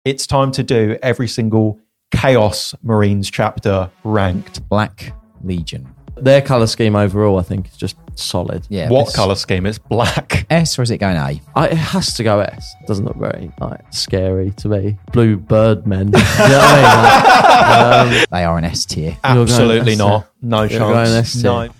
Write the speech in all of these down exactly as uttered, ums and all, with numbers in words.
It's time to do every single Chaos Marines chapter ranked. Black Legion. Their colour scheme overall, I think, is just solid. Yeah. What colour scheme? It's black. S or is it going A? I, it has to go S. It doesn't look very like scary to me. Blue bird men. You know what I mean? Like, um, They are an S tier. Absolutely not. No You're chance. going S tier. No.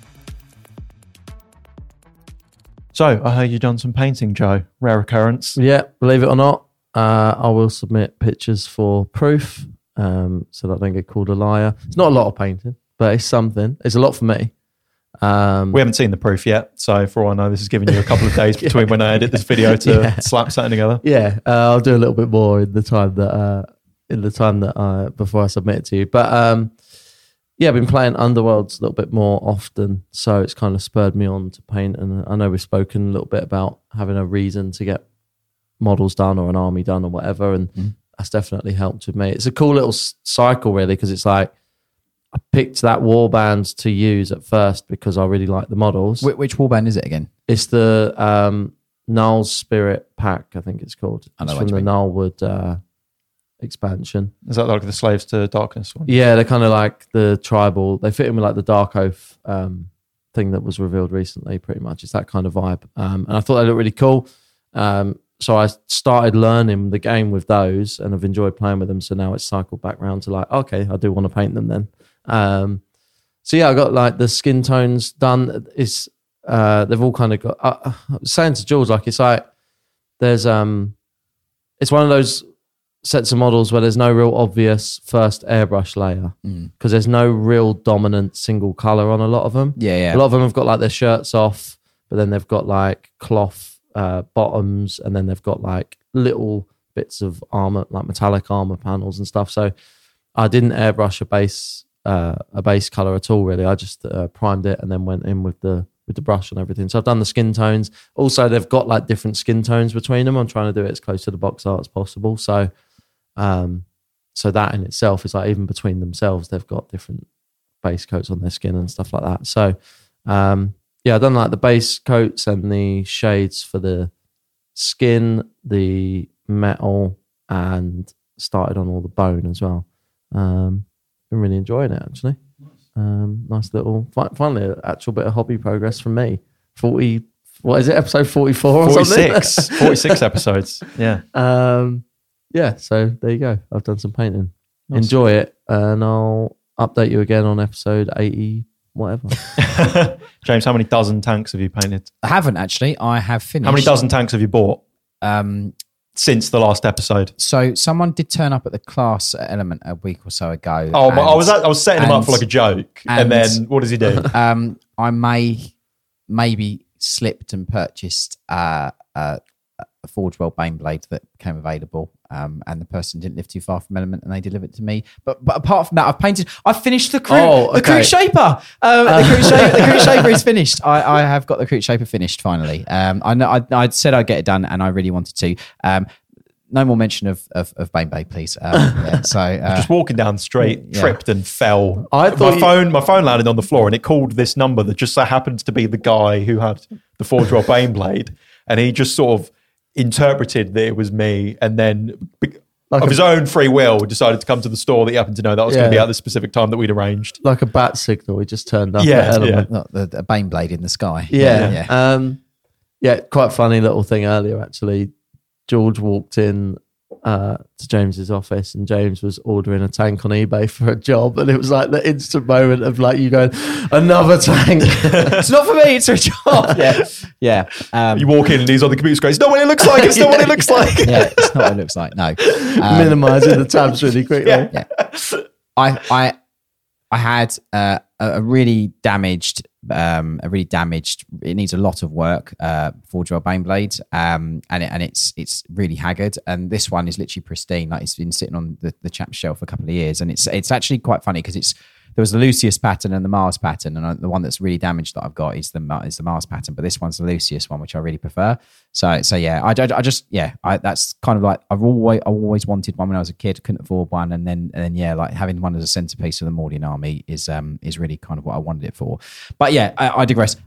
So, I heard you've done some painting, Joe. Rare occurrence. yeah, believe it or not, uh, I will submit pictures for proof um, so that I don't get called a liar. It's not a lot of painting, but it's something. It's a lot for me. Um, We haven't seen the proof yet, so for all I know, this is giving you a couple of days between when I edit this video to Yeah. slap something together. Yeah, uh, I'll do a little bit more in the time that uh, in the time that I before I submit it to you. But um, yeah, I've been playing Underworlds a little bit more often, so it's kind of spurred me on to paint. And I know we've spoken a little bit about having a reason to get models done or an army done or whatever, and Mm. that's definitely helped with me. It's a cool little s- cycle, really, because it's like I picked that warband to use at first because I really like the models. Wh- which warband is it again? It's the um, Null's Spirit Pack, I think it's called. I know It's what from you the mean. Nullwood uh, expansion. Is that like the Slaves to Darkness one? Yeah, they're kind of like the tribal. They fit in with like the Dark Oath um, thing that was revealed recently, pretty much. It's that kind of vibe. Um, and I thought they looked really cool. Um, so I started learning the game with those and I've enjoyed playing with them. So now it's cycled back around to like, okay, I do want to paint them then. Um, so yeah, I got like the skin tones done. It's uh, they've all kind of got. Uh, I was saying to Jules, like it's like there's um, it's one of those sets of models where there's no real obvious first airbrush layer because Mm. there's no real dominant single color on a lot of them. Yeah, yeah. A lot of them have got like their shirts off, but then they've got like cloth uh, bottoms, and then they've got like little bits of armor, like metallic armor panels and stuff. So I didn't airbrush a base uh, a base color at all. Really, I just uh, primed it and then went in with the with the brush and everything. So I've done the skin tones. Also, they've got like different skin tones between them. I'm trying to do it as close to the box art as possible. So, um, so that in itself is like even between themselves, they've got different base coats on their skin and stuff like that. So, um, yeah, I've done like the base coats and the shades for the skin, the metal, and started on all the bone as well. Um, been really enjoying it actually. Um, nice little, fi- finally, an actual bit of hobby progress from me. forty, what is it, episode forty-four or forty-six. something? forty-six episodes. Yeah. Um, yeah, so there you go. I've done some painting. Nice. Enjoy it, and I'll update you again on episode eighty, whatever. James, how many dozen tanks have you painted? I haven't actually. I have finished. How many dozen tanks have you bought Um, since the last episode? so someone did turn up at the class element a week or so ago. Oh, but I and, was I was setting him up and- for like a joke, and, and- then what does he do? Um, I may maybe slipped and purchased uh, uh, a Forge World Baneblade that became available, um, and the person didn't live too far from Element, and they delivered it to me. But but apart from that, I've painted. I've finished the crew. Oh, The okay. crew shaper. Um, the crew shaper. The crew shaper is finished. I, I have got the crew shaper finished finally. Um, I know. I, I said I'd get it done, and I really wanted to. Um, no more mention of of, of Baneblade, please. Um, yeah, so uh, Just walking down the street, yeah. tripped and fell. I my thought you- phone, my phone landed on the floor, and it called this number that just so happens to be the guy who had the Forge World Baneblade, and he just sort of interpreted that it was me, and then be- Like of a- his own free will decided to come to the store that he happened to know that I was going to be Yeah. at the specific time that we'd arranged. Like a bat signal, he just turned up. Yeah, at Element. yeah. not the, the Baneblade in the sky. Yeah. yeah. Um, yeah, quite funny little thing earlier, actually. George walked in uh, to James's office, and James was ordering a tank on eBay for a job, and it was like the instant moment of like you going, another tank. It's not for me. It's for a job. Yeah, yeah. Um, You walk in and he's on the computer screen. It's not what it looks like. It's not what it looks like. yeah, it's not what it looks like. No. Um, Minimising the tabs really quickly. Yeah. yeah. I I I had uh, a a really damaged, um, a really damaged. It needs a lot of work. Uh, Forge World Baneblade, um, and it, and it's it's really haggard. And this one is literally pristine. Like it's been sitting on the the chap's shelf for a couple of years, and it's it's actually quite funny because it's. There was the Lucius pattern and the Mars pattern, and the one that's really damaged that I've got is the is the Mars pattern, but this one's the Lucius one, which I really prefer. So, so yeah, I, I, I just yeah, I, that's kind of like I've always I always wanted one when I was a kid, couldn't afford one, and then and then yeah, like having one as a centerpiece of the Mordian army is um is really kind of what I wanted it for. But yeah, I, I digress. I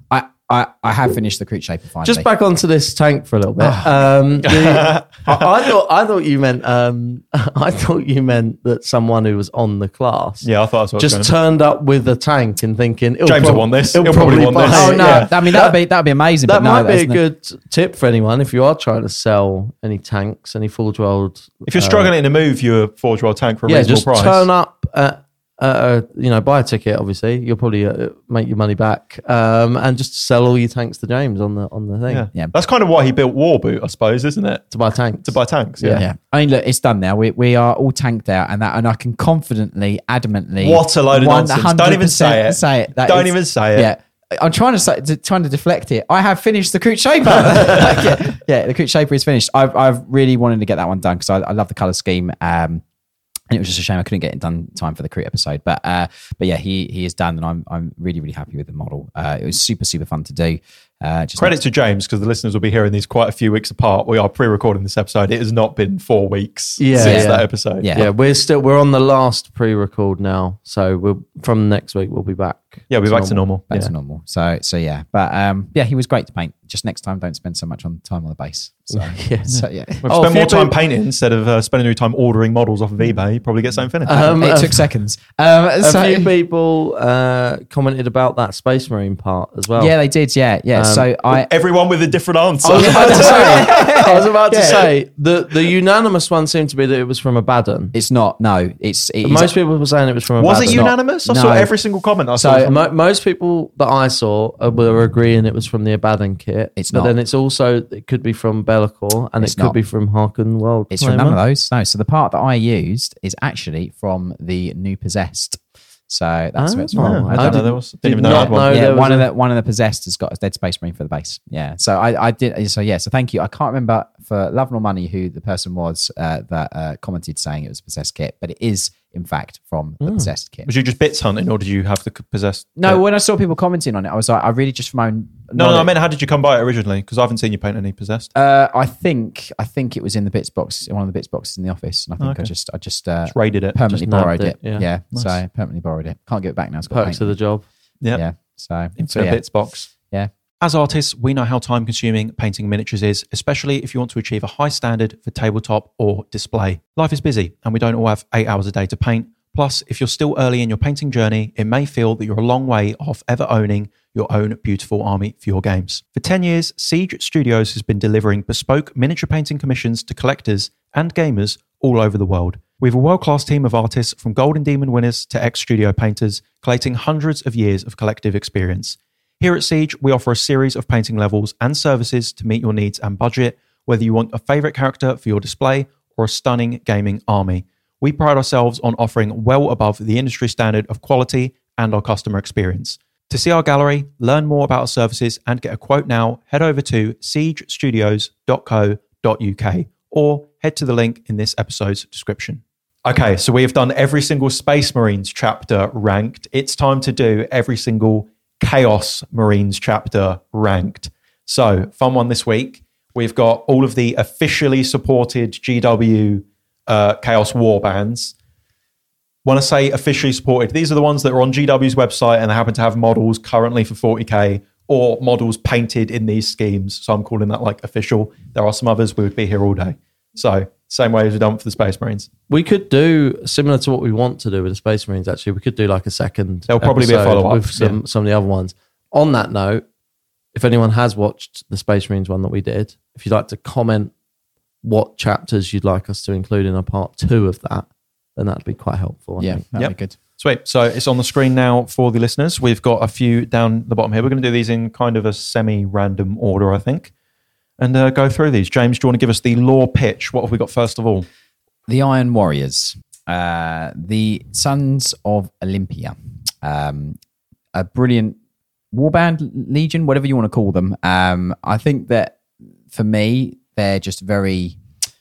I, I have finished the Creep Shaper finally. Just back onto this tank for a little bit. Um, the, I, I thought I thought you meant um, I thought you meant that someone who was on the class, Yeah, I thought that's what just I was turned up with a tank and thinking, James James will want this. He'll probably want buy this. it. Oh no! Yeah. I mean that'd be that'd be amazing. That but no, might be a that's not- good tip for anyone if you are trying to sell any tanks, any Forge World. If you're uh, struggling to move your Forge World tank for a yeah, reasonable just price, turn up. At, uh, you know, buy a ticket. Obviously, you'll probably uh, make your money back, um, and just sell all your tanks to James on the on the thing yeah. Yeah. That's kind of why he built Warboot, I suppose, isn't it? to buy tanks. To buy tanks. Yeah. Yeah. Yeah. I mean, look, it's done now. We we are all tanked out, and that, and I can confidently, adamantly, What a load of nonsense! Don't even say it. Say it. That Don't is- even say it. Yeah. I'm trying to, say, to trying to deflect it. I have finished the Creep Shaper. Like, yeah, yeah, the Creep Shaper is finished. I've I've really wanted to get that one done because I, I love the color scheme. Um, and it was just a shame I couldn't get it done in time for the Creep episode. But uh, but yeah, he he is done, and I'm I'm really really happy with the model. Uh, it was super super fun to do. Uh, just Credit to James, because the listeners will be hearing these quite a few weeks apart. We are pre-recording this episode. It has not been four weeks Yeah, since yeah. that episode. Yeah. Yeah, we're still we're on the last pre-record now, so we'll from next week we'll be back. Yeah, we're back to normal. back Yeah. to normal. So so yeah, but um, yeah, he was great to paint. Just next time, don't spend so much on time on the base. So Yeah. so, yeah. We've Oh, a spent few more time people- painting instead of uh, spending your time ordering models off of eBay. You probably get something finished. Um, it a- took seconds. Um, A so, few people uh, commented about that Space Marine part as well. yeah, they did. Yeah, yeah. Um, so I. Everyone with a different answer. I was about to say, I was about to Yeah. say the, the unanimous one seemed to be that it was from Abaddon. It's not. No, it's it is- Most people were saying it was from Was Abaddon. it unanimous? I No. saw every single comment. I So- saw. Mo- most people that I saw uh, were agreeing it was from the Abaddon kit. It's but not. then it's also it could be from Be'lakor and It's it could not. be from Harkon World. It's from none of those. No. So the part that I used is actually from the new Possessed. So that's where it's Oh. from. I I don't know. did- There was, didn't did even know I not had one. know yeah, there was one of a- the one of the Possessed has got a Dead Space Marine for the base. Yeah, so I, I did. So yeah, so thank you. I can't remember for love nor money who the person was uh, that uh, commented saying it was a Possessed kit, but it is in fact from the Possessed kit. Was you just bits hunting, or did you have the possessed? No, when I saw people commenting on it, I was like, I really just from my own. No, no, I knowledge- mean, how did you come by it originally? Because I haven't seen you paint any possessed. Uh, I think I think it was in the bits box, one of the bits boxes in the office, and I think Okay. I just I just, uh, Just raided it. permanently Just nabbed borrowed it, it. yeah. Yeah, Nice. so permanently borrowed it. Can't get it back now. It's got Perks paint. of the job. Yeah, Yeah, so into so a yeah. bits box. Yeah. As artists, we know how time consuming painting miniatures is, especially if you want to achieve a high standard for tabletop or display. Life is busy, and we don't all have eight hours a day to paint. Plus, if you're still early in your painting journey, it may feel that you're a long way off ever owning your own beautiful army for your games. For ten years, Siege Studios has been delivering bespoke miniature painting commissions to collectors and gamers all over the world. We have a world-class team of artists from Golden Demon winners to ex-studio painters, collating hundreds of years of collective experience. Here at Siege, we offer a series of painting levels and services to meet your needs and budget, whether you want a favourite character for your display or a stunning gaming army. We pride ourselves on offering well above the industry standard of quality and our customer experience. To see our gallery, learn more about our services, and get a quote now, head over to siege studios dot co dot uk or head to the link in this episode's description. Okay, so we have done every single Space Marines chapter ranked. It's time to do every single Chaos Marines chapter ranked. So, fun one this week. We've got all of the officially supported G W uh, Chaos warbands. When I say officially supported, these are the ones that are on G W's website and they happen to have models currently for forty K or models painted in these schemes. So I'm calling that like official. There are some others, we would be here all day. So same way as we've done for the Space Marines. We could do similar to what we want to do with the Space Marines. Actually, we could do like a second. There'll probably be a episode follow-up, with some yeah. some of the other ones. On that note, if anyone has watched the Space Marines one that we did, if you'd like to comment what chapters you'd like us to include in a part two of that, then that'd be quite helpful. I Yeah, think. that'd Yep. be good. Sweet. So it's on the screen now for the listeners. We've got a few down the bottom here. We're going to do these in kind of a semi-random order, I think, and uh, go through these. James, do you want to give us the lore pitch? What have we got first of all? The Iron Warriors, uh, the Sons of Olympia, um, a brilliant warband legion, whatever you want to call them. Um, I think that for me, they're just very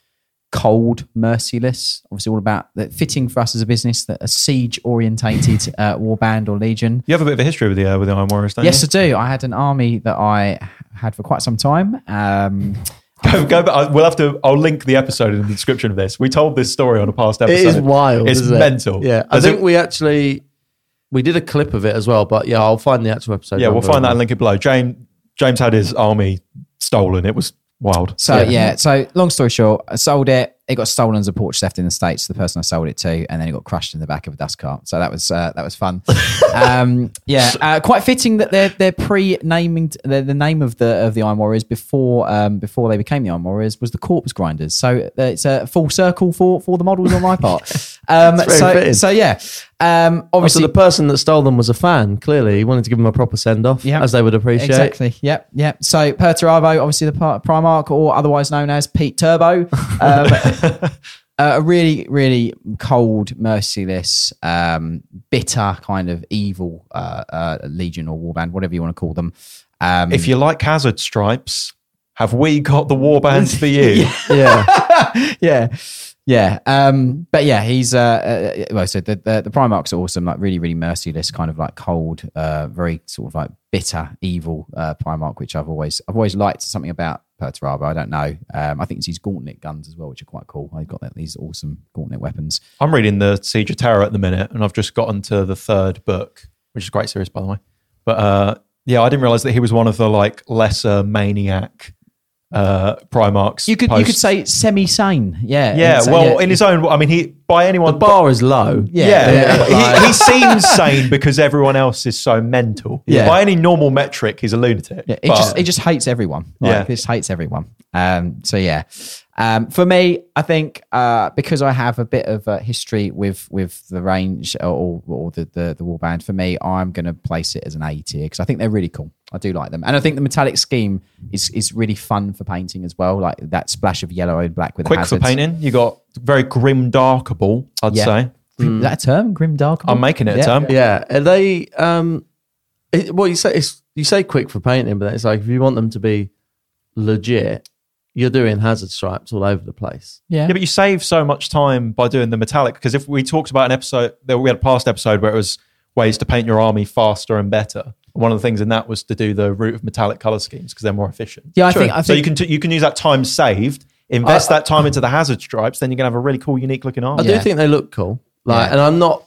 cold, merciless. Obviously, all about that fitting for us as a business, that a siege orientated uh, warband or legion. You have a bit of a history with the uh, with the Iron Warriors, don't Yes, you? I do. I had an army that I had for quite some time. Um, Go, go back. We'll have to. I'll link the episode in the description of this. We told this story on a past episode. It is wild. It's isn't it? mental. Yeah, I Does think it- we actually we did a clip of it as well. But yeah, I'll find the actual episode. Yeah, we'll number find that and- and link it below. James, James had his army stolen. It was wild. So yeah. yeah, so long story short, I sold it. It got stolen as a porch theft in the States to the person I sold it to, and then it got crushed in the back of a dust cart. So that was uh, that was fun. um, yeah, uh, quite fitting that they're they're pre-naming the, the name of the of the Iron Warriors before um, before they became the Iron Warriors was the Corpse Grinders. So uh, it's a full circle for for the models on my part. Um, so fitting. so yeah, um, Oh, so obviously the person that stole them was a fan. Clearly, he wanted to give them a proper send off, Yeah. as they would appreciate. Exactly. Yep. Yep. So Perturabo, obviously the Pri- Primarch, or otherwise known as Pete Turbo, um, a really, really cold, merciless, um, bitter kind of evil uh, uh, legion or warband, whatever you want to call them. Um, If you like Hazard Stripes, have we got the warbands for you? Yeah. yeah. Yeah, um, but yeah, he's uh, uh, well. So the, the the Primarchs are awesome, like really, really merciless, kind of like cold, uh, very sort of like bitter, evil uh, Primarch, which I've always I've always liked. Something about Perturabo, I don't know. Um, I think it's his gauntlet guns as well, which are quite cool. I've got that, these awesome gauntlet weapons. I'm reading the Siege of Terror at the minute, and I've just gotten to the third book, which is a great series, by the way. But uh, yeah, I didn't realize that he was one of the like lesser maniac uh, Primarchs. You could post- you could say semi-sane, yeah, yeah. So, Well, yeah. in his own, I mean, he by anyone The bar is low. Yeah. Yeah, Yeah. He, he seems sane because everyone else is so mental. Yeah. By any normal metric, he's a lunatic. Yeah, it But- just it just hates everyone. Like, Yeah. it just hates everyone. Um, so yeah, um, for me, I think uh, because I have a bit of a history with with the range or or the the, the warband, for me, I'm going to place it as an A tier because I think they're really cool. I do like them, and I think the metallic scheme is is really fun for painting as well. Like that splash of yellow and black with the quick for hazards. painting. You got very grim darkable, I'd Yeah. say. Grim, Is that a term? Grim dark. I'm making it a Yeah. term. Yeah. Are they, um, it, well, you say, it's, you say quick for painting, but it's like if you want them to be legit, you're doing hazard stripes all over the place. Yeah. Yeah, but you save so much time by doing the metallic because if we talked about an episode, that we had a past episode where it was ways to paint your army faster and better. One of the things in that was to do the route of metallic color schemes because they're more efficient. Yeah, I think I So think you can t- you can use that time saved, invest I- that time into the hazard stripes, then you're gonna have a really cool, unique looking army. I do Yeah. think they look cool. Like, Yeah. and I'm not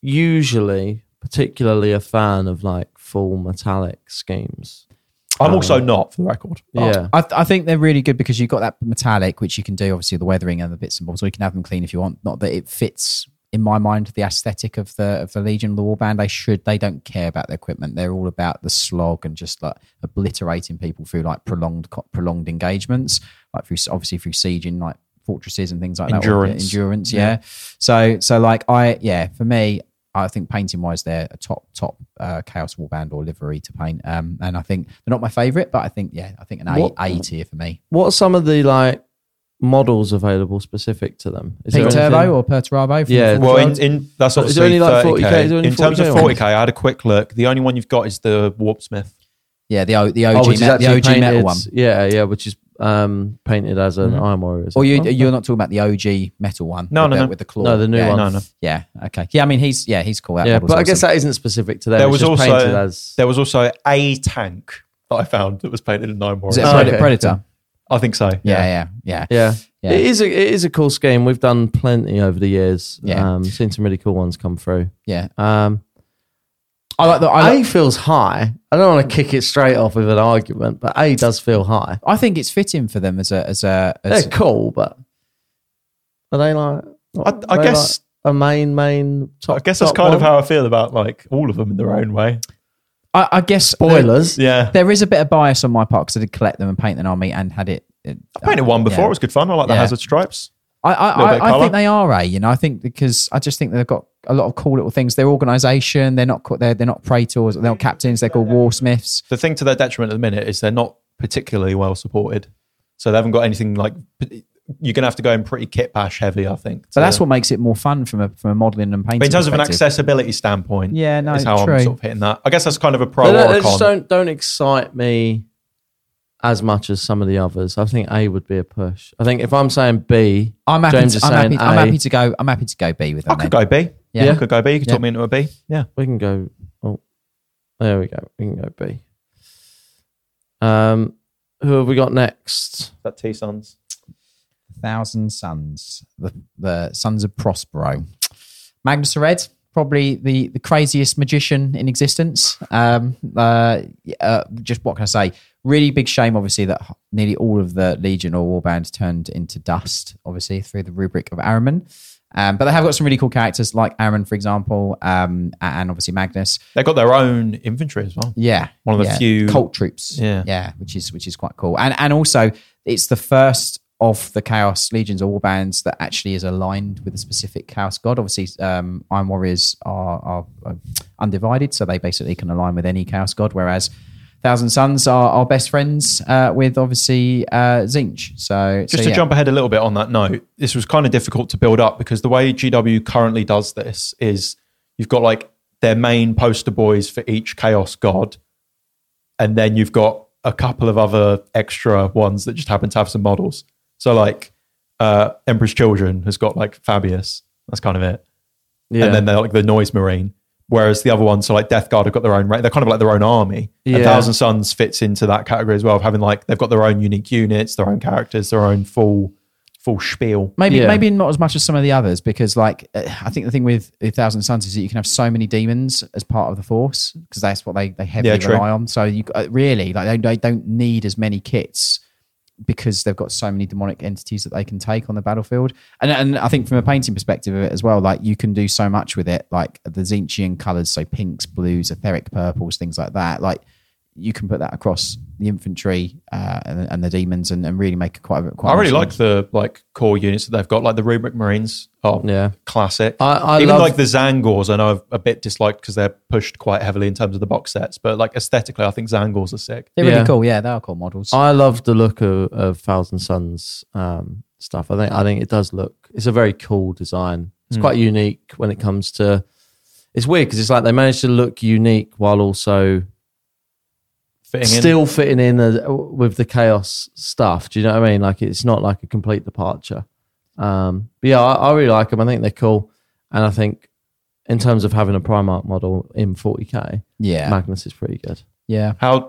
usually particularly a fan of like full metallic schemes. I'm also not, for the record. Yeah. I, I think they're really good because you've got that metallic, which you can do obviously the weathering and the bits and bobs, or you can have them clean if you want. Not that it fits, in my mind, the aesthetic of the of the Legion, the Warband. They should, they don't care about the equipment. They're all about the slog and just like obliterating people through like prolonged prolonged engagements, like through obviously through sieging like fortresses and things like Endurance. that. Endurance, yeah. yeah. So so like I yeah, for me, I think painting wise, they're a top top uh, Chaos Warband or livery to paint. Um, and I think they're not my favourite, but I think yeah, I think an A, What- A tier for me. What are some of the like models available specific to them? Is Pete there Turbo anything- or Perturabo? From Yeah, from Well, in, Worlds? in that's Is obviously there only like thirty K. forty K? Is there only In terms of forty K? forty K, I had a quick look. The only one you've got is the Warpsmith. yeah, the O the Oh, O G which is me- the actually O G painted, metal one. Yeah, yeah, which is um, painted as an Iron Warrior. Or you Oh, you're not talking about the O G metal one? No, with no, the, no. with the claw. No, the new yeah. one. No, no. Yeah, okay. Yeah, I mean he's yeah he's cool. That yeah, model's but I guess awesome. that isn't specific to them. There It's was just also painted as there was also a tank that I found that was painted in Nine is it Warriors. a Oh, Pred- okay. Predator? I think so. Yeah, yeah, yeah. yeah. Yeah. It is a it is a cool scheme. We've done plenty over the years. Yeah. Um, seen some really cool ones come through. yeah. Um, I like the. I, A like, feels high. I don't want to kick it straight off with an argument, but A does feel high. I think it's fitting for them as a as a. They're As, cool, but are they like? I, are I they guess like a main main. Top, I guess that's top kind of one? how I feel about like all of them in their own way. I, I guess Spoilers. Yeah. There is a bit of bias on my part because I did collect them and paint an army and had it. it I painted one before. yeah. It was good fun. I like the Yeah. hazard stripes. I I, Little bit of I, I colour. think they are a. You know, I think because I just think they've got a lot of cool little things. Their organisation, they're not co- they're they're not praetors, they're not captains. They're called warsmiths. The thing to their detriment at the minute is they're not particularly well supported. So they haven't got anything like. You're going to have to go in pretty kit bash heavy, I think. But to- that's what makes it more fun from a from a modelling and painting. But in terms of an perspective. accessibility standpoint, Yeah, no, is how true. I'm sort of hitting that. I guess that's kind of a pro They, or don't, a they just con. don't don't excite me as much as some of the others. I think A would be a push. I think if I'm saying B, I'm happy. James To, is I'm saying happy. I'm A. happy to go. I'm happy to go B with I them. could then. go B. Yeah. Yeah, I could go B. You could Yeah. talk me into a B. Yeah. we can go. Oh, there we go. We can go B. Um, who have we got next? That T Sons. Thousand Sons, the the Sons of Prospero. Magnus the Red, probably the, the craziest magician in existence. Um, uh, uh, just what can I say? Really big shame, obviously, that nearly all of the Legion or Warbands turned into dust, obviously, through the rubric of Ahriman. Um, but they have got some really cool characters like Aaron, for example, um, and obviously Magnus. They've got their own infantry as well. Yeah, one of the yeah. few cult troops. Yeah, yeah, which is which is quite cool. And and also, it's the first of the Chaos Legions or Warbands that actually is aligned with a specific Chaos god. Obviously, um, Iron Warriors are, are, are undivided, so they basically can align with any Chaos god. Whereas Thousand Sons are, are best friends uh, with obviously uh, Tzeentch. So just so, to yeah. jump ahead a little bit on that note, this was kind of difficult to build up because the way G W currently does this is you've got like their main poster boys for each Chaos god, and then you've got a couple of other extra ones that just happen to have some models. So like uh, Emperor's Children has got like Fabius. That's kind of it. Yeah. And then they're like the Noise Marine. Whereas the other ones, so like Death Guard have got their own, they're kind of like their own army. Yeah. And Thousand Sons fits into that category as well of having like, they've got their own unique units, their own characters, their own full full spiel. Maybe Yeah. maybe not as much as some of the others because like uh, I think the thing with, with Thousand Sons is that you can have so many demons as part of the force because that's what they, they heavily Yeah, true. rely on. So you uh, really like they, they don't need as many kits because they've got so many demonic entities that they can take on the battlefield. And and I think from a painting perspective of it as well, like you can do so much with it, like the Tzeentchian colours, so pinks, blues, etheric purples, things like that. Like you can put that across the infantry uh, and, and the demons and, and really make it quite a quite I really a- like the like core units that they've got, like the Rubric Marines are Yeah. classic. I, I Even love, like the Zangors, I know I've a bit disliked because they're pushed quite heavily in terms of the box sets, but like aesthetically, I think Zangors are sick. They're Yeah. really cool. Yeah, they are cool models. I love the look of, of Thousand Sons um, stuff. I think I think it does look. It's a very cool design. It's Mm. quite unique when it comes to. It's weird because it's like they managed to look unique while also Fitting in. still fitting in a, with the chaos stuff. Do you know what I mean? Like it's not like a complete departure. Um, but yeah, I, I really like them. I think they're cool, and I think in terms of having a Primarch model in forty K, yeah, Magnus is pretty good. yeah. How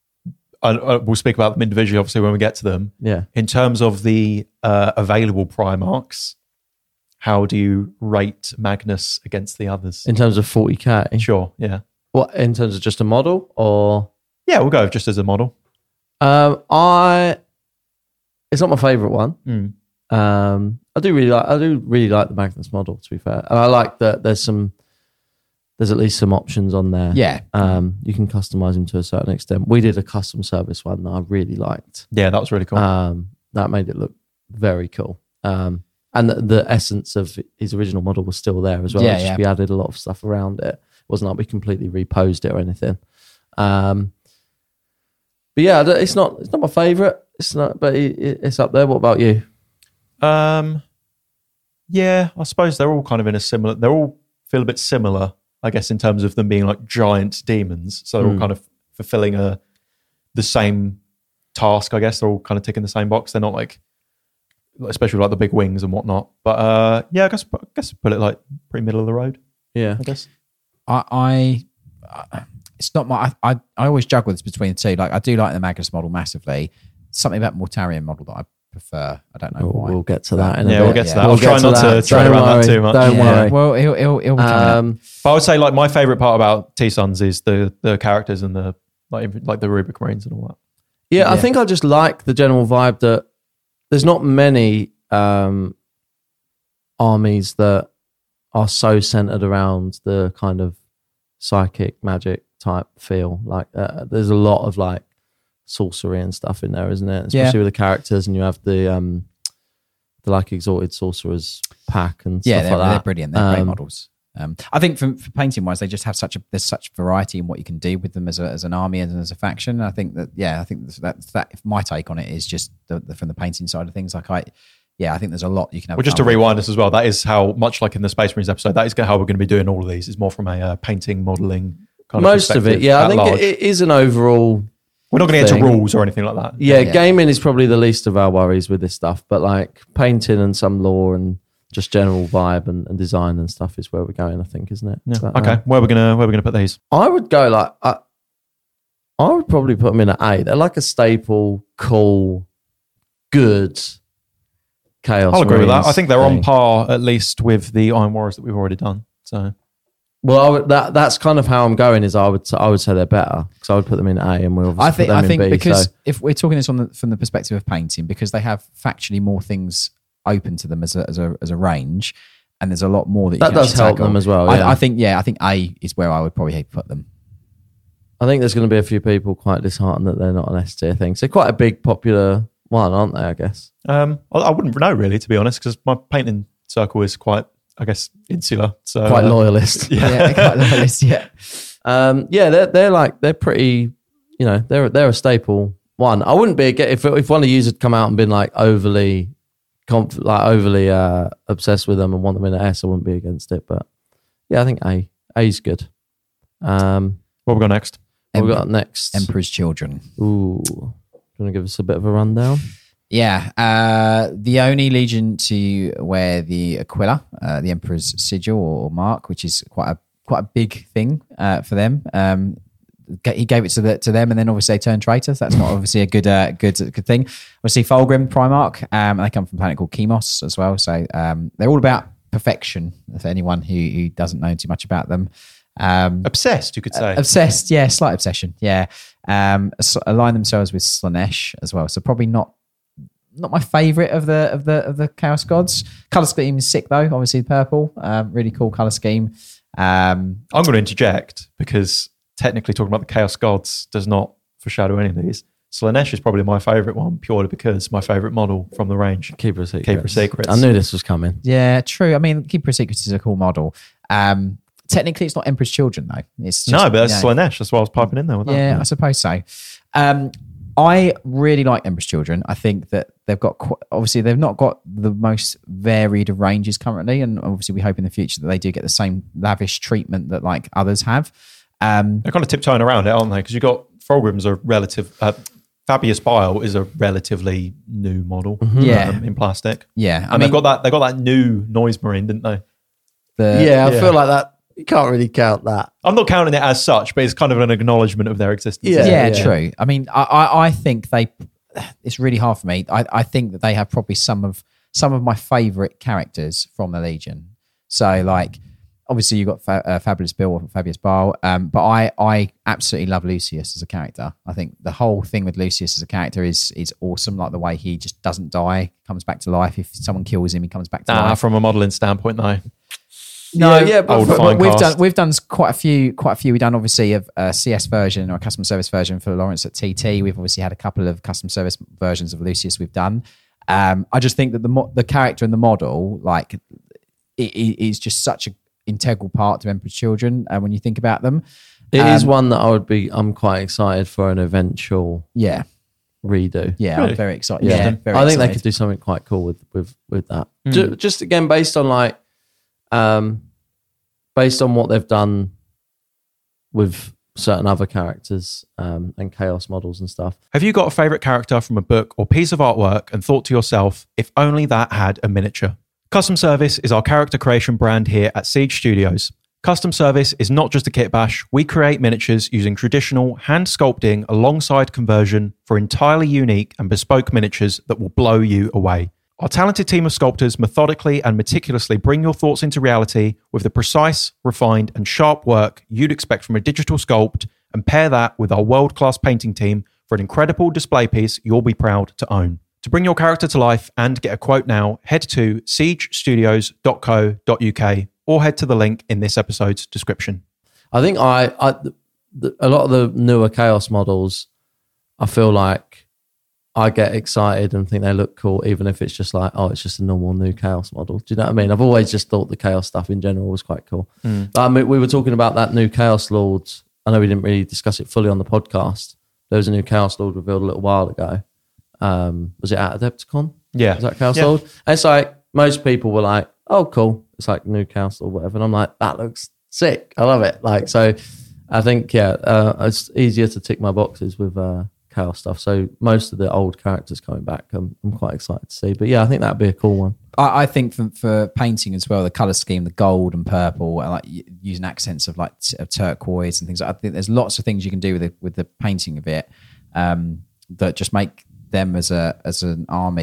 I, I, we'll speak about them individually, obviously, when we get to them. Yeah. In terms of the uh, available Primarchs, how do you rate Magnus against the others? In terms of forty K, Sure, yeah. what in terms of just a model or? Yeah, we'll go just as a model. Um, I it's not my favorite one. Mm. Um, I do really like I do really like the Magnus model. To be fair, and I like that there's some there's at least some options on there. Yeah. Um, you can customize them to a certain extent. We did a custom service one that I really liked. Yeah, that was really cool. Um, that made it look very cool. Um, and the, the essence of his original model was still there as well. Yeah, It's just yeah. we added a lot of stuff around it. It wasn't like we completely reposed it or anything. Um, but yeah, it's not it's not my favorite. It's not, but it, it- it's up there. What about you? Um, yeah, I suppose they're all kind of in a similar. They all feel a bit similar, I guess, in terms of them being like giant demons. So they're all Mm. kind of fulfilling a the same task. I guess they're all kind of ticking the same box. They're not like, especially like the big wings and whatnot. But uh, yeah, I guess I guess put it like pretty middle of the road. Yeah, I guess. I, I, I it's not my. I, I, I always juggle this between the two. Like I do like the Magnus model massively. Something about Mortarion model that I prefer. I don't know we'll, why. we'll get to that. In Yeah, a we'll bit. get to Yeah. that. We'll I'll get try to not that. to tread Don't around worry. that too much. Don't Yeah. worry. Well, it'll, it'll, it'll be coming up. Um, But I would say like my favorite part about T Sons is the the characters and the like like the Rubric Marines and all that. Yeah, I Yeah. think I just like the general vibe that there's not many um, armies that are so centered around the kind of psychic magic type feel. Like uh, there's a lot of like sorcery and stuff in there, isn't it? Especially Yeah. with the characters, and you have the um, the like exalted sorcerers pack and Yeah, stuff they're, like that. they're brilliant. They're great Um, models. Um, I think for, for painting wise, they just have such a there's such variety in what you can do with them as a, as an army and as a faction. I think that yeah, I think that's, that's that. My take on it is just the, the, from the painting side of things. Like I, yeah, I think there's a lot you can have. Well, just to fun with. rewind us as well, that is how much like in the Space Marines episode, that is how we're going to be doing all of these. Is more from a uh, painting, modelling kind of Most of it, perspective yeah. I at think large. it, it is an overall. We're not going to get thing. into rules or anything like that. Yeah, Yeah. gaming is probably the least of our worries with this stuff, but like painting and some lore and just general vibe and, and design and stuff is where we're going, I think, isn't it? Yeah. But, Okay, uh, where are we gonna where are we gonna put these? I would go like I, I would probably put them in at A. They're like a staple, cool, good chaos. I'll agree with that. Marines I think they're on thing. par at least with the Iron Warriors that we've already done. So Well, I would, that that's kind of how I'm going. Is I would I would say they're better because I would put them in A and we obviously I think put them I think in B. because So if we're talking this on the, from the perspective of painting, because they have factually more things open to them as a as a as a range, and there's a lot more that you that can does actually help tackle. them as well. Yeah. I, I think yeah, I think A is where I would probably put them. I think there's going to be a few people quite disheartened that they're not an S tier thing. So quite a big popular one, aren't they? I guess. Um, I, I wouldn't know really, to be honest, because my painting circle is quite, I guess, insular. So Quite uh, loyalist. Yeah. Yeah, quite loyalist, yeah. Um, yeah, they're they're like they're pretty. You know, they're they're a staple one. I wouldn't be against if if one of you had come out and been like overly, conf, like overly uh, obsessed with them and want them in an S. I wouldn't be against it. But yeah, I think A A's good. Um, What we got next? what we Emperor- got next? Emperor's Children. Ooh, do you want to give us a bit of a rundown? Yeah, uh, the only legion to wear the Aquila, uh, the Emperor's sigil or mark, which is quite a quite a big thing uh, for them. Um, he gave it to the, to them, and then obviously they turned traitors. That's not obviously a good uh, good good thing. Obviously, Fulgrim Primarch, um, and they come from a planet called Chemos as well. So um, they're all about perfection. For anyone who who doesn't know too much about them. Um, Obsessed, you could say. obsessed, yeah, slight obsession, yeah. Um, s- align themselves with Slanesh as well. So probably not not my favourite of the of the of the Chaos Gods. Colour scheme is sick though. Obviously purple, um, really cool colour scheme. Um, I'm going to interject because technically talking about the Chaos Gods does not foreshadow any of these. Slanesh is probably my favourite one purely because my favourite model from the range. Keeper of Secrets. Keeper of Secrets. I knew this was coming. yeah, true. I mean, Keeper of Secrets is a cool model. Um, technically, it's not Emperor's Children though. It's just, No, but that's you know, Slanesh. That's why I was piping in there with that. Yeah, I suppose so. Um, I really like Emperor's Children. I think that they've got qu- obviously they've not got the most varied of ranges currently, and obviously we hope in the future that they do get the same lavish treatment that like others have. Um, They're kind of tiptoeing around it, aren't they? Because you've got Fulgrim's a relative. Uh, Fabius Bile is a relatively new model. Yeah. um, in plastic. yeah, And I mean, they've got that. They got that new Noise Marine, didn't they? the, yeah, I yeah. feel like that. You can't really count that. I'm not counting it as such, but it's kind of an acknowledgement of their existence. Yeah. yeah, true. I mean, I, I, I think they. It's really hard for me. I, I think that they have probably some of some of my favourite characters from the Legion. So, like, obviously you've got Fa- uh, Fabulous Bill or Fabius Bile, um, but I, I absolutely love Lucius as a character. I think the whole thing with Lucius as a character is is awesome. Like the way he just doesn't die, comes back to life. If someone kills him, he comes back to Nah, life. from a modelling standpoint, though. No, yeah, yeah, but Old for- fine we've cast. done we've done quite a few quite a few. We've done obviously of a C S version or a custom service version for Lawrence at T T. We've obviously had a couple of custom service versions of Lucius we've done. Um, I just think that the mo- the character and the model, like, it, it is just such an integral part to Emperor's Children. And uh, when you think about them, It is Um, one that I would be. I'm quite excited for an eventual yeah, redo. yeah, Really? I'm very excited. Yeah, Yeah, very I think they excited. could do something quite cool with with with that. Ju- Just again, based on like, um, based on what they've done with certain other characters um, and chaos models and stuff. Have you got a favourite character from a book or piece of artwork and thought to yourself, if only that had a miniature? Custom Service is our character creation brand here at Siege Studios. Custom Service is not just a kit bash. We create miniatures using traditional hand sculpting alongside conversion for entirely unique and bespoke miniatures that will blow you away. Our talented team of sculptors methodically and meticulously bring your thoughts into reality with the precise, refined, and sharp work you'd expect from a digital sculpt, and pair that with our world-class painting team for an incredible display piece you'll be proud to own. To bring your character to life and get a quote now, head to siege studios dot co dot uk or head to the link in this episode's description. I think I, I the, a lot of the newer chaos models, I feel like I get excited and think they look cool, even if it's just like, oh, it's just a normal new chaos model. Do you know what I mean? I've always just thought the chaos stuff in general was quite cool. Mm. But I mean, we were talking about that new Chaos Lord. I know we didn't really discuss it fully on the podcast. There was a new Chaos Lord revealed a little while ago. Um, was it at Adepticon? Yeah. Was that Chaos Yeah. Lord? And it's like, most people were like, oh, cool. It's like new Chaos Lord, whatever. And I'm like, that looks sick. I love it. Like, so I think, yeah, uh, it's easier to tick my boxes with uh, chaos stuff. So most of the old characters coming back, I'm, I'm quite excited to see. But yeah, I think that'd be a cool one. I, I think for, for painting as well, the color scheme, the gold and purple, and like y- using accents of like t- of turquoise and things. I think there's lots of things you can do with the, with the painting of it um, that just make them as a as an army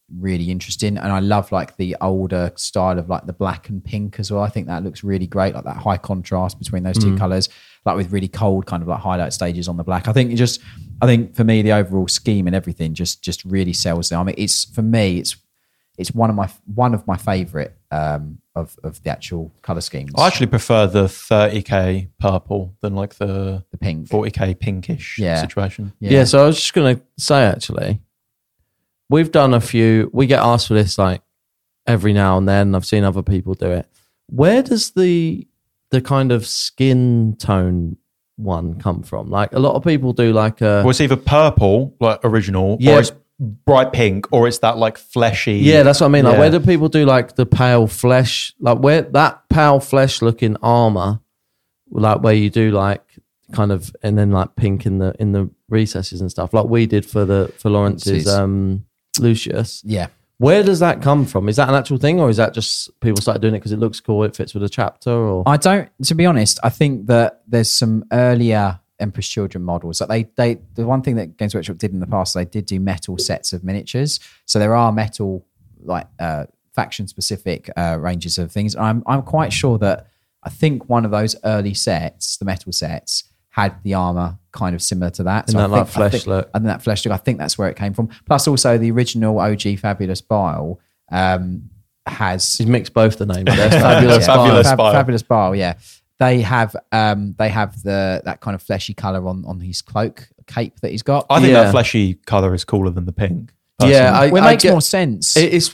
really interesting. And I love like the older style of like the black and pink as well. I think that looks really great, like that high contrast between those two colors, like with really cold kind of like highlight stages on the black. I think it just, I think for me, the overall scheme and everything just just really sells it. I mean, it's for me, it's it's one of my one of my favorite um, of of the actual color schemes. I actually prefer the thirty K purple than like the the pink, forty K pinkish Yeah. situation. Yeah. yeah, so I was just going to say, actually, we've done a few, we get asked for this like every now and then. I've seen other people do it. Where does the the kind of skin tone one come from? Like a lot of people do like a... Well, it's either purple, like original, Yeah. or it's bright pink, or it's that like fleshy. Yeah, that's what I mean. Like Yeah. where do people do like the pale flesh, like where that pale flesh looking armor, like where you do like kind of, and then like pink in the in the recesses and stuff, like we did for the for Lawrence's um Lucius. yeah. Where does that come from? Is that an actual thing, or is that just people started doing it because it looks cool, it fits with a chapter? Or I don't, to be honest, I think that there's some earlier Emperor's Children models that they, they, the one thing that Games Workshop did in the past, they did do metal sets of miniatures. So there are metal, like uh, faction specific uh, ranges of things. I'm, I'm quite sure that I think one of those early sets, the metal sets, had the armor kind of similar to that. In I that, like, think- I flesh think- look. And that flesh look, I think that's where it came from. Plus also the original O G Fabulous Bile um, has... he's mixed both the names. There's fabulous, Yeah. Fabulous Bile. Bile. Fabulous Bile, yeah. They have um, they have the that kind of fleshy color on, on his cloak cape that he's got. I think Yeah. that fleshy colour is cooler than the pink. Yeah, personally. I, well, it I makes get- more sense. It, it's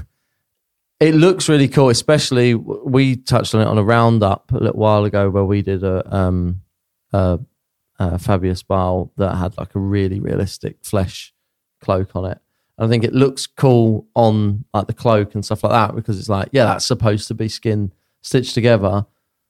it looks really cool, especially we touched on it on a roundup a little while ago where we did a um a, a Fabius Bile that had like a really realistic flesh cloak on it. And I think it looks cool on like the cloak and stuff like that because it's like, yeah, that's supposed to be skin stitched together.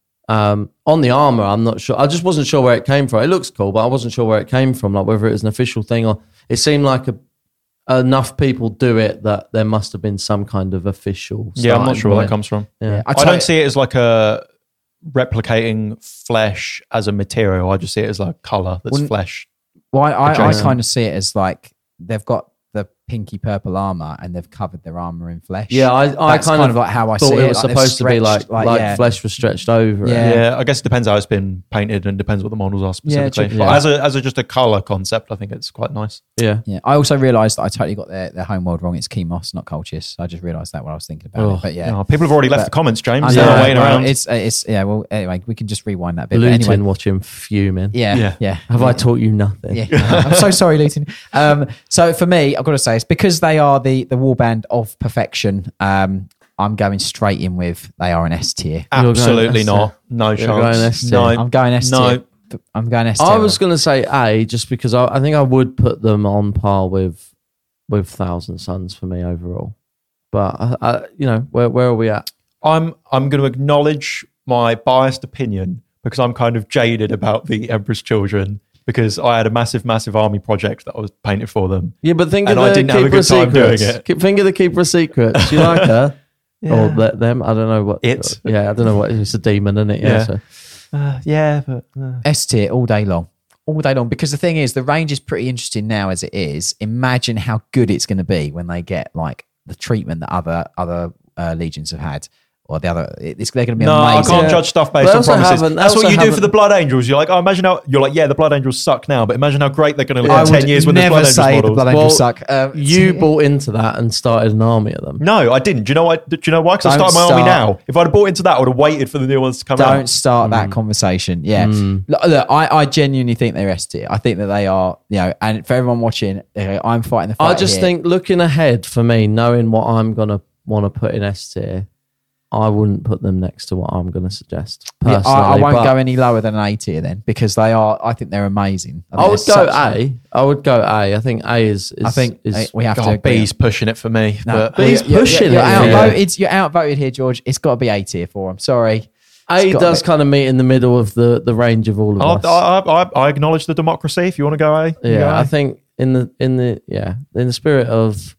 Um, on the armor, I'm not sure. I just wasn't sure where it came from. It looks cool, but I wasn't sure where it came from, like whether it was an official thing or it seemed like a enough people do it that there must have been some kind of official. Yeah, I'm not starting sure where point. that comes from. Yeah. I, tell don't you- see it as like a replicating flesh as a material. I just see it as like colour that's Wouldn't- flesh. well, I, I, I adjacent. kind of see it as like they've got the pinky purple armor and they've covered their armor in flesh. Yeah, I, I That's kind, kind of of like how I thought see it it, was like they've supposed to be like stretched, like, like yeah. flesh was stretched over Yeah. it. Yeah, I guess it depends how it's been painted and depends what the models are specifically. true. But Yeah. as a as a just a colour concept, I think it's quite nice. Yeah. Yeah, I also realised that I totally got their, their homeworld wrong. It's Chemos, not Colchis. I just realised that when I was thinking about Oh. it. But yeah, Oh, people have already left But- the comments, James. I They're know, waiting well, around. It's it's yeah. Well, anyway, we can just rewind that bit. But Luton anyway, watching fuming. yeah, Yeah. yeah, Have I taught you nothing? Yeah, I'm so sorry, Luton. Um, so for me, I've got to say, it's because they are the the warband of perfection. Um, I'm going straight in with they are an S tier. Absolutely S not. tier. No You're chance. going S tier. No. I'm going S tier. No. I'm going S tier. I was going to say A just because I, I think I would put them on par with with Thousand Suns for me overall. But I, I, you know, where where are we at? I'm I'm going to acknowledge my biased opinion because I'm kind of jaded about the Emperor's Children because I had a massive, massive army project that I was painting for them. Yeah, but think And of I the didn't have a Keeper of good time doing Secrets. it. Keep- Think of the Keeper of Secrets. You like her? Yeah. Or the, them? I don't know what. It. Yeah, I don't know what. It's a demon, isn't it? Yeah. Yeah. So. Uh, yeah, but uh, S tier all day long. All day long. Because the thing is, the range is pretty interesting now as it is. Imagine how good it's going to be when they get like the treatment that other other uh, legions have had. Or the other, it's, they're going to be no, I amazing. can't Yeah. judge stuff based They on also promises. haven't- they That's what also you do for haven't- the Blood Angels. You're like, oh, imagine how you're like, yeah, the Blood Angels suck now, but imagine how great they're going to look I in would ten years when there's never Blood Angels say the models. Blood Well, Angels suck. Um, You bought into that and started an army of them. No, I didn't. Do you know why? Do you know why? Because I Don't started my army start- now. If I'd have bought into that, I would have waited for the new ones to come Don't out. start that conversation. Yeah. Mm. Look, look, I, I genuinely think they're S tier. I think that they are, you know, and for everyone watching, uh, I'm fighting the fight I just here. think looking ahead for me, knowing what I'm gonna want to put in S tier, I wouldn't put them next to what I'm gonna suggest. Yeah, Personally, I, I won't but go any lower than an A tier then because they are, I think they're amazing. I would they're go such- A. I would go A. I think A is. is I think is, uh, we have to God, agree. B's pushing it for me. No, but B's you're- pushing you're, it You're here. outvoted, you're outvoted here, George. It's got to be A tier for them. Sorry. A It's gotta does be. kind of meet in the middle of the, the range of all of I'll- us. I, I, I, I acknowledge the democracy. If you want to go A, you yeah, go I A. think in the in the yeah in the spirit of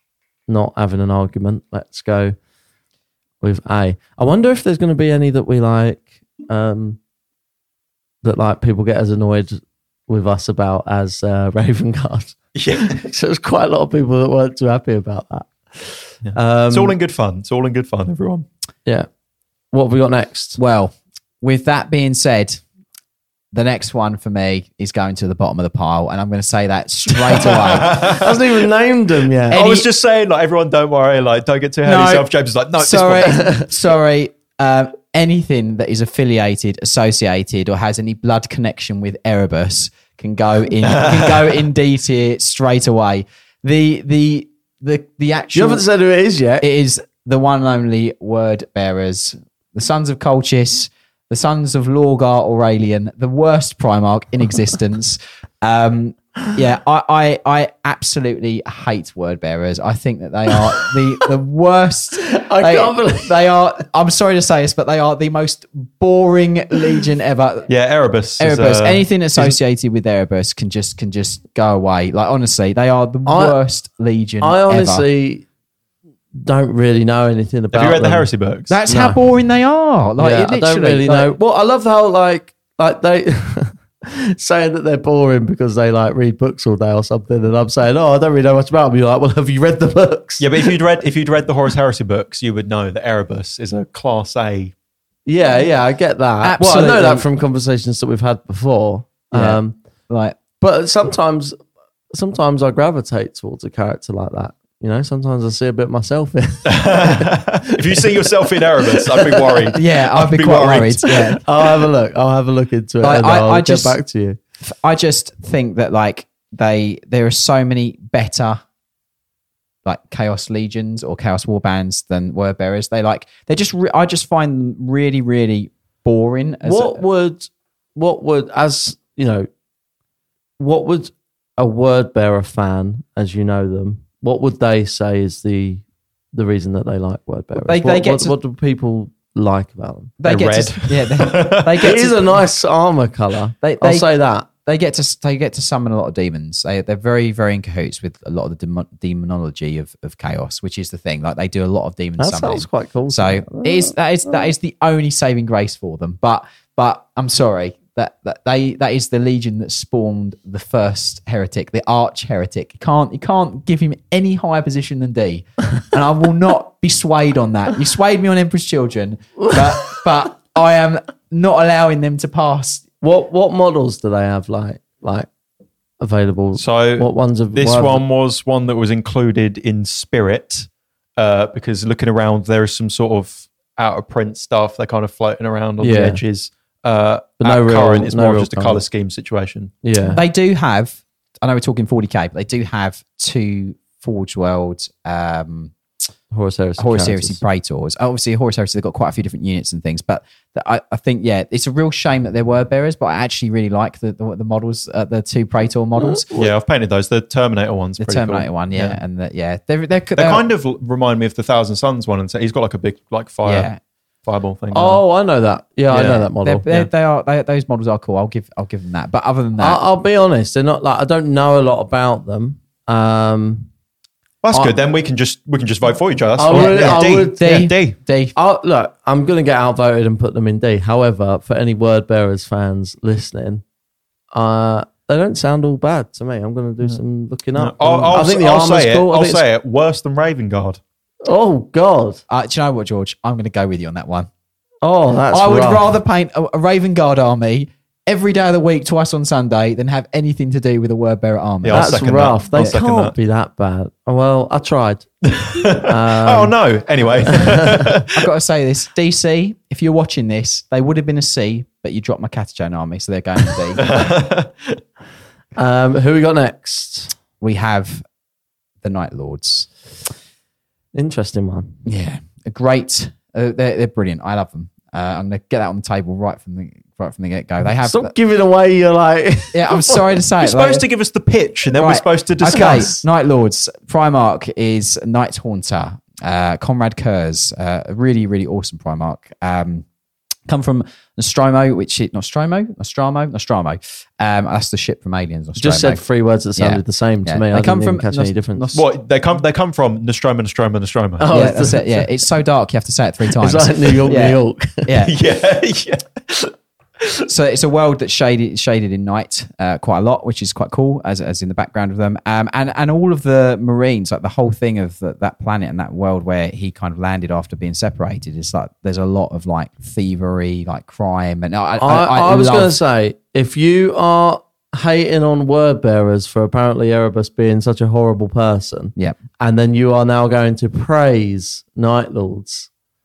not having an argument, let's go with A. I wonder if there's going to be any that we like, um, that like people get as annoyed with us about as uh, Raven Guard. Yeah. So there's quite a lot of people that weren't too happy about that. Um, It's all in good fun. It's all in good fun, everyone. yeah. What have we got next? Well, with that being said, the next one for me is going to the bottom of the pile, and I'm going to say that straight away. I hasn't even named them yet. I was just saying, like, everyone, don't worry, like, don't get too ahead of No. yourself. James is like, no, sorry, this one. sorry. Um, anything that is affiliated, associated, or has any blood connection with Erebus can go in. Can go in D tier straight away. The the the the actual. You haven't said who it is yet. It is the one and only word bearers, the sons of Colchis, the sons of Lorgar Aurelian, the worst Primarch in existence. um, yeah, I, I I absolutely hate word bearers. I think that they are the the worst. I they, can't believe- they are. I'm sorry to say this, but they are the most boring legion ever. Yeah, Erebus. is, Erebus, uh, anything associated with Erebus can just can just go away. Like honestly, they are the I- worst legion. I ever. honestly don't really know anything about Have you read the them. heresy books? That's No. how boring they are. Like yeah, it I literally, don't really like- know. Well, I love how like like they saying that they're boring because they like read books all day or something, and I'm saying, oh, I don't really know much about them. You're like, well, have you read the books? Yeah, but if you'd read if you'd read the Horus Heresy books, you would know that Erebus is a Class A. yeah, yeah, I get that. Well, I know Absolutely. that from conversations that we've had before. Yeah. Um, Like but sometimes, sometimes I gravitate towards a character like that. You know, sometimes I see a bit myself in. If you see yourself in Erebus, I'd be worried. yeah, I'd, be, be quite worried. worried. Yeah, I'll have a look. I'll have a look into it. Like, and I- I'll I get just- back to you. I just think that like they there are so many better like Chaos Legions or Chaos Warbands than word bearers. They like they just re- I just find them really really boring. As What a, would, what would, as you know, what would a word bearer fan, as you know them, what would they say is the the reason that they like word bearers? They- what, they get what, to- what do people like about them? they They're get to, yeah they, they It get is to, a nice armor color. They- I'll they- say that. they get to they get to summon a lot of demons. They they're very very in cahoots with a lot of the demon, demonology of, of chaos, which is the thing. Like they do a lot of demon That summoning. sounds quite cool. So it is that is that is the only saving grace for them. But but I'm sorry that, that they that is the legion that spawned the first heretic, the arch heretic. You can't you can't give him any higher position than D, and I will not be swayed on that. You swayed me on Emperor's Children, but but I am not allowing them to pass. What what models do they have like like available? So what ones of This what- one was one that was included in Spirit, uh, because looking around, there is some sort of out of print stuff. They're kind of floating around on Yeah. the edges. Uh, But at no real- current, it's no more real just a colour. color scheme situation. Yeah, They do have. I know we're talking forty K, but they do have two Forge World um, Horus Heresy. Horus characters. Heresy Praetors. Obviously, Horus Heresy, they've got quite a few different units and things, but the, I, I think, yeah, it's a real shame that they're word bearers, but I actually really like the the, the models, uh, the two Praetor models. Yeah, I've painted those. The Terminator ones. The pretty Terminator cool. one, yeah, and the, yeah, they're, they're, They they're kind of remind me of the Thousand Suns one, and so he's got like a big like fire yeah. fireball thing. Oh, I know that. Yeah, I Yeah. know that model. They're, they're, yeah. They are they, those models are cool. I'll give I'll give them that. But other than that, I'll, I'll be honest. They're not like I don't know a lot about them. Um, That's I- good. Then we can just we can just vote for each other. That's I fine. would- yeah, I D. would- Yeah, D. D. D. I'll, look, I'm going to get outvoted and put them in D. However, for any word bearers fans listening, uh, they don't sound all bad to me. I'm going to do some looking up. I'll, I'll, I think the I'll armor's say it. cool. I I'll think say it. Worse than Raven Guard. it's- Oh God! Uh, do you know what, George? I'm going to go with you on that one. Oh, that's I would rough. rather paint a, a Raven Guard army every day of the week, twice on Sunday, than have anything to do with a word bearer army. Yeah, I'll That's second rough. that. I'll They second can't that. be that bad. Oh, well, I tried. oh no. Anyway, I've got to say this. D C, if you're watching this, they would have been a C, but you dropped my Catachone army, so they're going to D. Um, who we got next? We have the Night Lords. Interesting one. Yeah, a great. Uh, they're, they're brilliant. I love them. Uh, I'm going to get that on the table right from the right from the get go. They have. Stop giving away your like. Yeah, I'm sorry to say. you're it, supposed like- to give us the pitch, and then we're Right. supposed to Okay, discuss. Night Lords. Primarch is Night Haunter. Uh, Conrad Kurz, uh, a really, really awesome Primarch. Um, come from Nostromo, which is Nostromo, Nostromo, Nostromo. Um, that's the ship from Aliens. Nostromo. Just said three words that sounded Yeah. the same to Yeah. me. They I come didn't from even catch Nos- any difference. Nos- What they come? They come from Nostromo, Nostromo, Nostromo. Oh, Yeah, that's it. Yeah, it's so dark you have to say it three times. It's like New York, Yeah. New York. Yeah. yeah, yeah. so it's a world that's shaded shaded in night uh, quite a lot, which is quite cool, as as in the background of them. Um, and and all of the Marines, like the whole thing of the, that planet and that world where he kind of landed after being separated, is like there's a lot of like thievery, like crime, and I I, I, I, I was love- going to say, if you are hating on word bearers for apparently Erebus being such a horrible person, yeah. and then you are now going to praise Night Lords,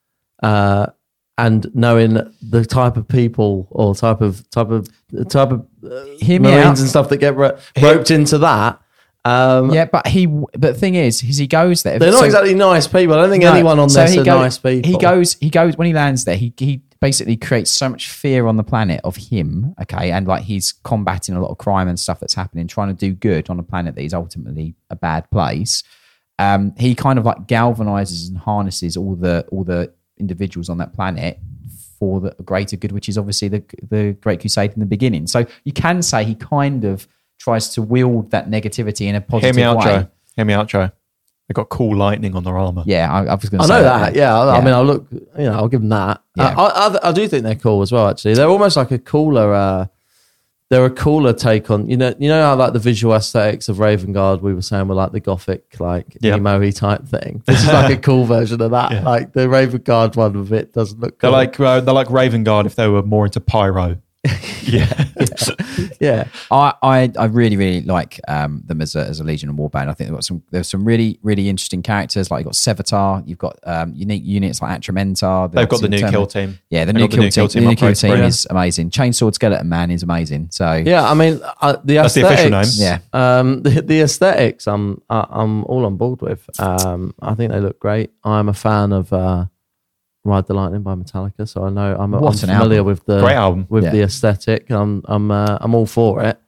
uh, and knowing the type of people or type of type of type of uh, Hear me Marines out. and stuff that get ro- roped into that, um, Yeah, but he. But the thing is, is he goes there. they're not so- exactly nice people. I don't think No, anyone on so this he are go- nice people. He goes. He goes when he lands there. He he basically creates so much fear on the planet of him. Okay, and like he's combating a lot of crime and stuff that's happening, trying to do good on a planet that is ultimately a bad place. Um, he kind of like galvanizes and harnesses all the all the individuals on that planet for the greater good, which is obviously the the Great Crusade in the beginning. So you can say he kind of tries to wield that negativity in a Hear positive me out, way. Joe. Hear me out, Joe. They got cool lightning on their armor. Yeah, I, I was going to I say know that. Yeah, I, I Yeah. mean, I'll look. You know, I'll give them that. Yeah. I, I, I do think they're cool as well. Actually, they're almost like a cooler. Uh, they're a cooler take on. You know, you know how like the visual aesthetics of Raven Guard we were saying were like the gothic, like Yeah. emo-y type thing. This is like a cool version of that. Yeah. Like the Raven Guard one of it doesn't look. They're Cool. like uh, they're like Raven Guard if they were more into pyro. yeah. yeah. I, I, I really really like um, them as a as a Legion and Warband. I think they've got some there's some really really interesting characters. Like you've got Sevatar, you've got um, unique units like Atramentar. They've got the new kill team. Yeah, the They've new got the kill new team. kill team The new kill upgrades, team brilliant. is amazing. Chainsword Skeleton Man is amazing. So Yeah, I mean, uh, the That's the official name. aesthetics, Yeah. um, the, the aesthetics, I'm I- I'm all on board with. Um, I think they look great. I'm a fan of uh, Ride the Lightning by Metallica, so I know I'm, I'm What an familiar album. with the Great album. with Yeah. the aesthetic. I'm I'm uh, I'm all for it.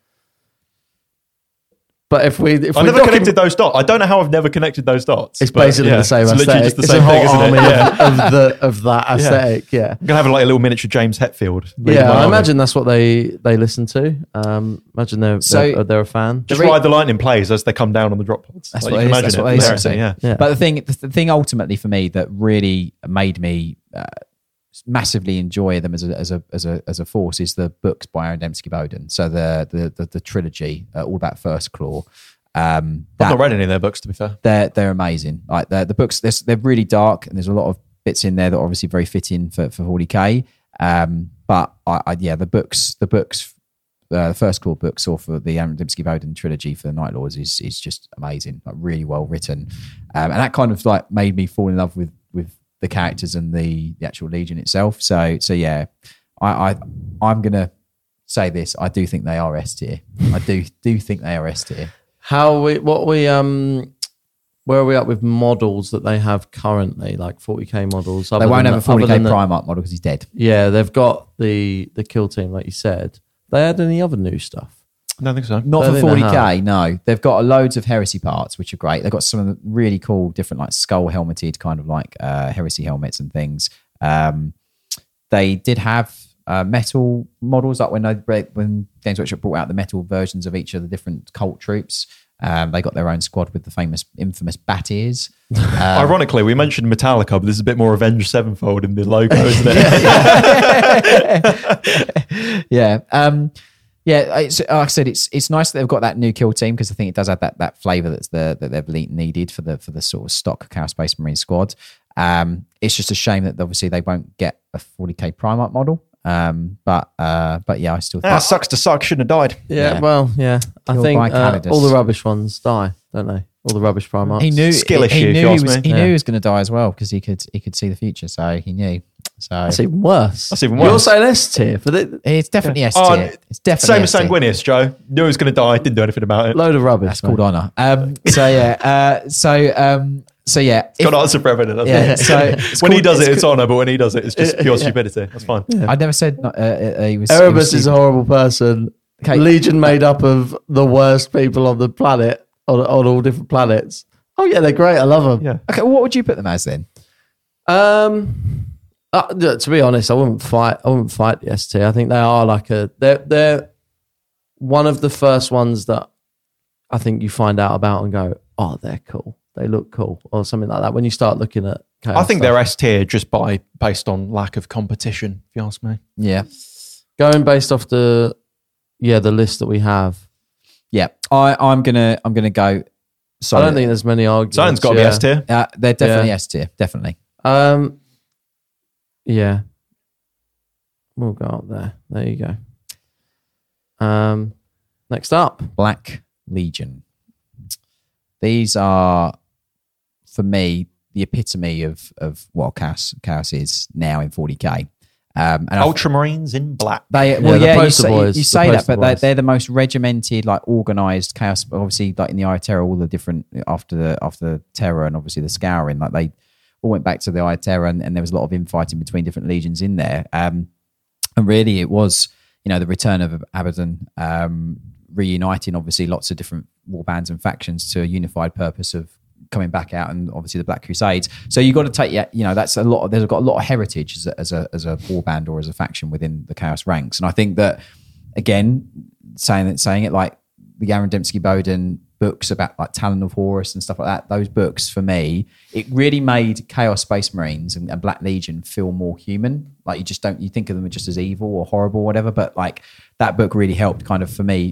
But if we if I we never docu- connected those dots. I don't know how I've never connected those dots. it's but basically yeah, the same It's literally aesthetic. just the It's same a whole thing, isn't army it? Yeah. of, of the of that aesthetic. Yeah. I'm gonna have like a little miniature James Hetfield. leading Yeah, my I army. imagine that's what they, they listen to. Um, imagine they're, So- they're they're a fan. Just The re- ride the lightning plays as they come down on the drop pods. That's Like, what you it can is. That's imagine what it. they listen to. Yeah. Yeah. But the thing, the, the thing ultimately for me that really made me uh, massively enjoy them as a as a as a as a force is the books by Aaron Dembski Bowden. So the the the, the trilogy, uh, all about First Claw. Um, I've that- not read any of their books, to be fair. they're they're amazing. Like the the books, they're, they're really dark, and there's a lot of bits in there that are obviously very fitting for for forty K. Um, but I, I yeah, the books, the books, uh, the First Claw books, or for the Aaron Dembski Bowden trilogy for the Night Lords is is just amazing. Like really well written, um, and that kind of like made me fall in love with with the characters and the the actual Legion itself. So so yeah, I, I I'm gonna say this. I do think they are S tier. I do do think they are S tier. How we what we um where are we at with models that they have currently, like forty K models? They other won't than have a the- other forty K than the- Primarch model because he's dead. Yeah, they've got the the kill team, like you said. They had any other new stuff? I don't think so. Not I for think they forty have. K, no. They've got loads of heresy parts, which are great. They've got some of the really cool, different, like skull helmeted kind of like uh, heresy helmets and things. Um, they did have uh, metal models, like when they, when Games Workshop brought out the metal versions of each of the different cult troops. Um, they got their own squad with the famous, infamous bat ears. Um, Ironically, we mentioned Metallica, but this is a bit more Avenged Sevenfold in the logo, isn't it? yeah. Um, yeah, it's, like I said, it's it's nice that they've got that new kill team because I think it does have that that flavour that's the that they've needed for the for the sort of stock Chaos Space Marine squad. Um, it's just a shame that obviously they won't get a forty K Primarch model. Um, but uh, but yeah, I still think Ah, sucks to suck. Shouldn't have died. Yeah, Yeah. well, yeah. I Killed think by uh, Calidus. all the rubbish ones die, don't they? All the rubbish Primarchs. he knew Skill he, issue, he if knew you he ask was me. he Yeah. knew he was going to die as well because he could he could see the future, so he knew. So That's even worse. That's even You're worse. saying S tier for the it's definitely S Oh, tier. It's definitely Same as S tier. Sanguinius, Joe. Knew he was going to die. Didn't do anything about it. load of rubbish. That's called honour. Um, so yeah, uh, so um, so yeah. Got to answer for everything. That's Yeah, it. so it's when he called- does it's it, it's called- honour, but when he does it, it's just pure stupidity. That's fine. I never said uh, uh, he was. Erebus he was is a horrible person. Okay. Legion made up of the worst people on the planet, on, on all different planets. Oh yeah, they're great. I love them. Yeah. Okay, well, what would you put them as then? Um, uh, to be honest, I wouldn't fight. I wouldn't fight the S tier. I think they are like a. They're they're one of the first ones that I think you find out about and go, oh, they're cool. They look cool, or something like that. When you start looking at, Chaos I think stuff. they're S tier just by based on lack of competition. If you ask me. Yeah, Going based off the yeah the list that we have. Yeah, I, I'm gonna I'm gonna go. Sorry, I don't think there's many arguments. Something's got to yeah. be S tier. uh, they're definitely Yeah. S tier, definitely. Um, yeah, we'll go up there. There you go. Um, next up, Black Legion. These are, for me, the epitome of of what Chaos, Chaos is now in forty K. Um, and I- Ultramarines in black. They well, the yeah, you poster say, boys, you the say that, poster but they, boys. they're the most regimented, like organized Chaos. Obviously, like in the Eye of Terror, all the different after the after the Terror and obviously the Scouring, like they all went back to the Eye of Terror, and, and there was a lot of infighting between different legions in there. Um, and really, it was you know the return of Abaddon, um, reuniting obviously lots of different war bands and factions to a unified purpose of coming back out, and obviously the Black Crusades. So you got to take, yeah, you know, that's a lot. Of, there's got a lot of heritage as a, as a as a war band or as a faction within the Chaos ranks. And I think that again, saying it, saying it like the Aaron Dembski Bowden books about like Talon of Horus and stuff like that. Those books for me, it really made Chaos Space Marines and, and Black Legion feel more human. Like you just don't you think of them just as evil or horrible or whatever. But like that book really helped kind of for me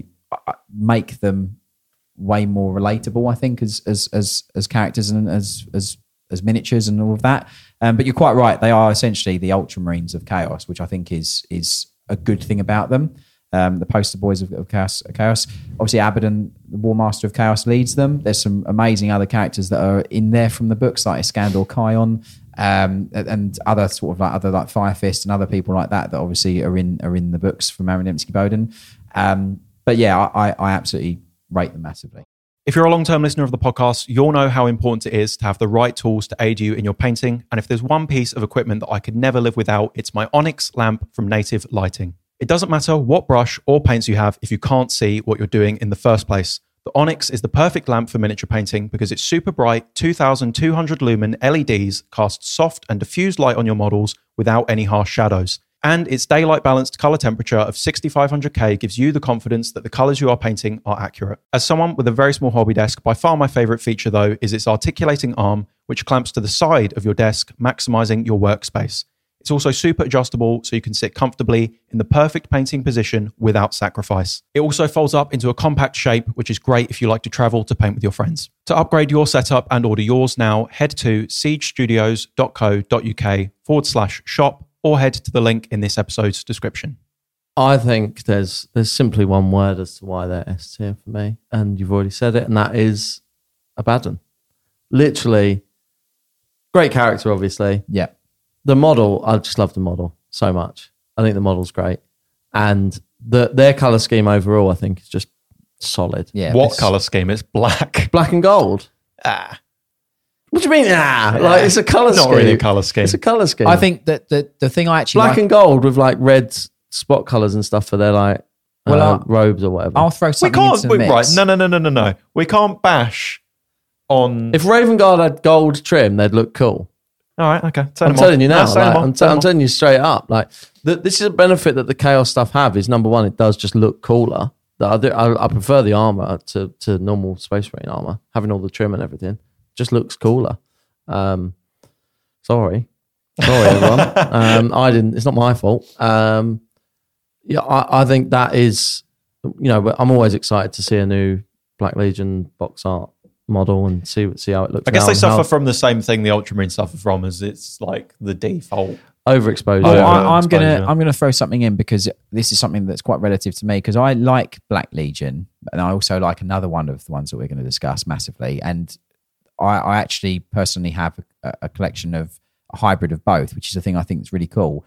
make them way more relatable, I think, as as as as characters and as as as miniatures and all of that. Um, but you're quite right; they are essentially the Ultramarines of Chaos, which I think is is a good thing about them. Um, the poster boys of, of Chaos, Chaos. Obviously, Abaddon, the War Master of Chaos, leads them. There's some amazing other characters that are in there from the books, like Iskandar Kion, um, and other sort of like other like Fire Fist and other people like that that obviously are in are in the books from Aaron Dembski Bowden. Um, but yeah, I, I absolutely rate them massively. If you're a long-term listener of the podcast, you'll know how important it is to have the right tools to aid you in your painting. And if there's one piece of equipment that I could never live without, it's my Onyx lamp from Native Lighting. It doesn't matter what brush or paints you have if you can't see what you're doing in the first place. The Onyx is the perfect lamp for miniature painting because its super bright two thousand two hundred lumen L E Ds cast soft and diffused light on your models without any harsh shadows. And its daylight balanced color temperature of sixty-five hundred K gives you the confidence that the colors you are painting are accurate. As someone with a very small hobby desk, by far my favorite feature though is its articulating arm, which clamps to the side of your desk, maximizing your workspace. It's also super adjustable so you can sit comfortably in the perfect painting position without sacrifice. It also folds up into a compact shape, which is great if you like to travel to paint with your friends. To upgrade your setup and order yours now, head to siegestudios.co.uk forward slash shop or head to the link in this episode's description. I think there's there's simply one word as to why they're S tier for me, and you've already said it, and that is Abaddon. Literally, great character, obviously. Yeah. The model, I just love the model so much. I think the model's great, and the their color scheme overall, I think, is just solid. Yeah. What it's- color scheme? It's black. Black and gold. Ah, What do you mean? Ah, like it's a color not scheme. really a color scheme. It's a color scheme. I think that the, the thing I actually black like, and gold with like red spot colors and stuff for their like Well, uh, I- robes or whatever. I'll throw we something can't. into the Wait, mix. right? No, no, no, no, no, no. We can't bash on. If Raven Guard had gold trim, they'd look cool. All right, okay. Turn I'm them telling on. you No, now. turn like, them on, I'm, turn t- them I'm on. telling you straight up. Like th- this is a benefit that the Chaos stuff have. Is number one, it does just look cooler. That I, do, I, I prefer the armor to to normal Space Marine armor. Having all the trim and everything just looks cooler. Um, sorry, sorry everyone. um, I didn't. It's not my fault. Um, yeah, I, I think that is. You know, I'm always excited to see a new Black Legion box art model and see see how it looks. I guess now they and suffer how from the same thing the Ultramarines suffer from, as it's like the default. overexposure. Well, Yeah. I, I'm gonna Exposure. I'm gonna throw something in because this is something that's quite relative to me because I like Black Legion and I also like another one of the ones that we're going to discuss massively. And I, I actually personally have a, a collection of a hybrid of both, which is a thing I think is really cool.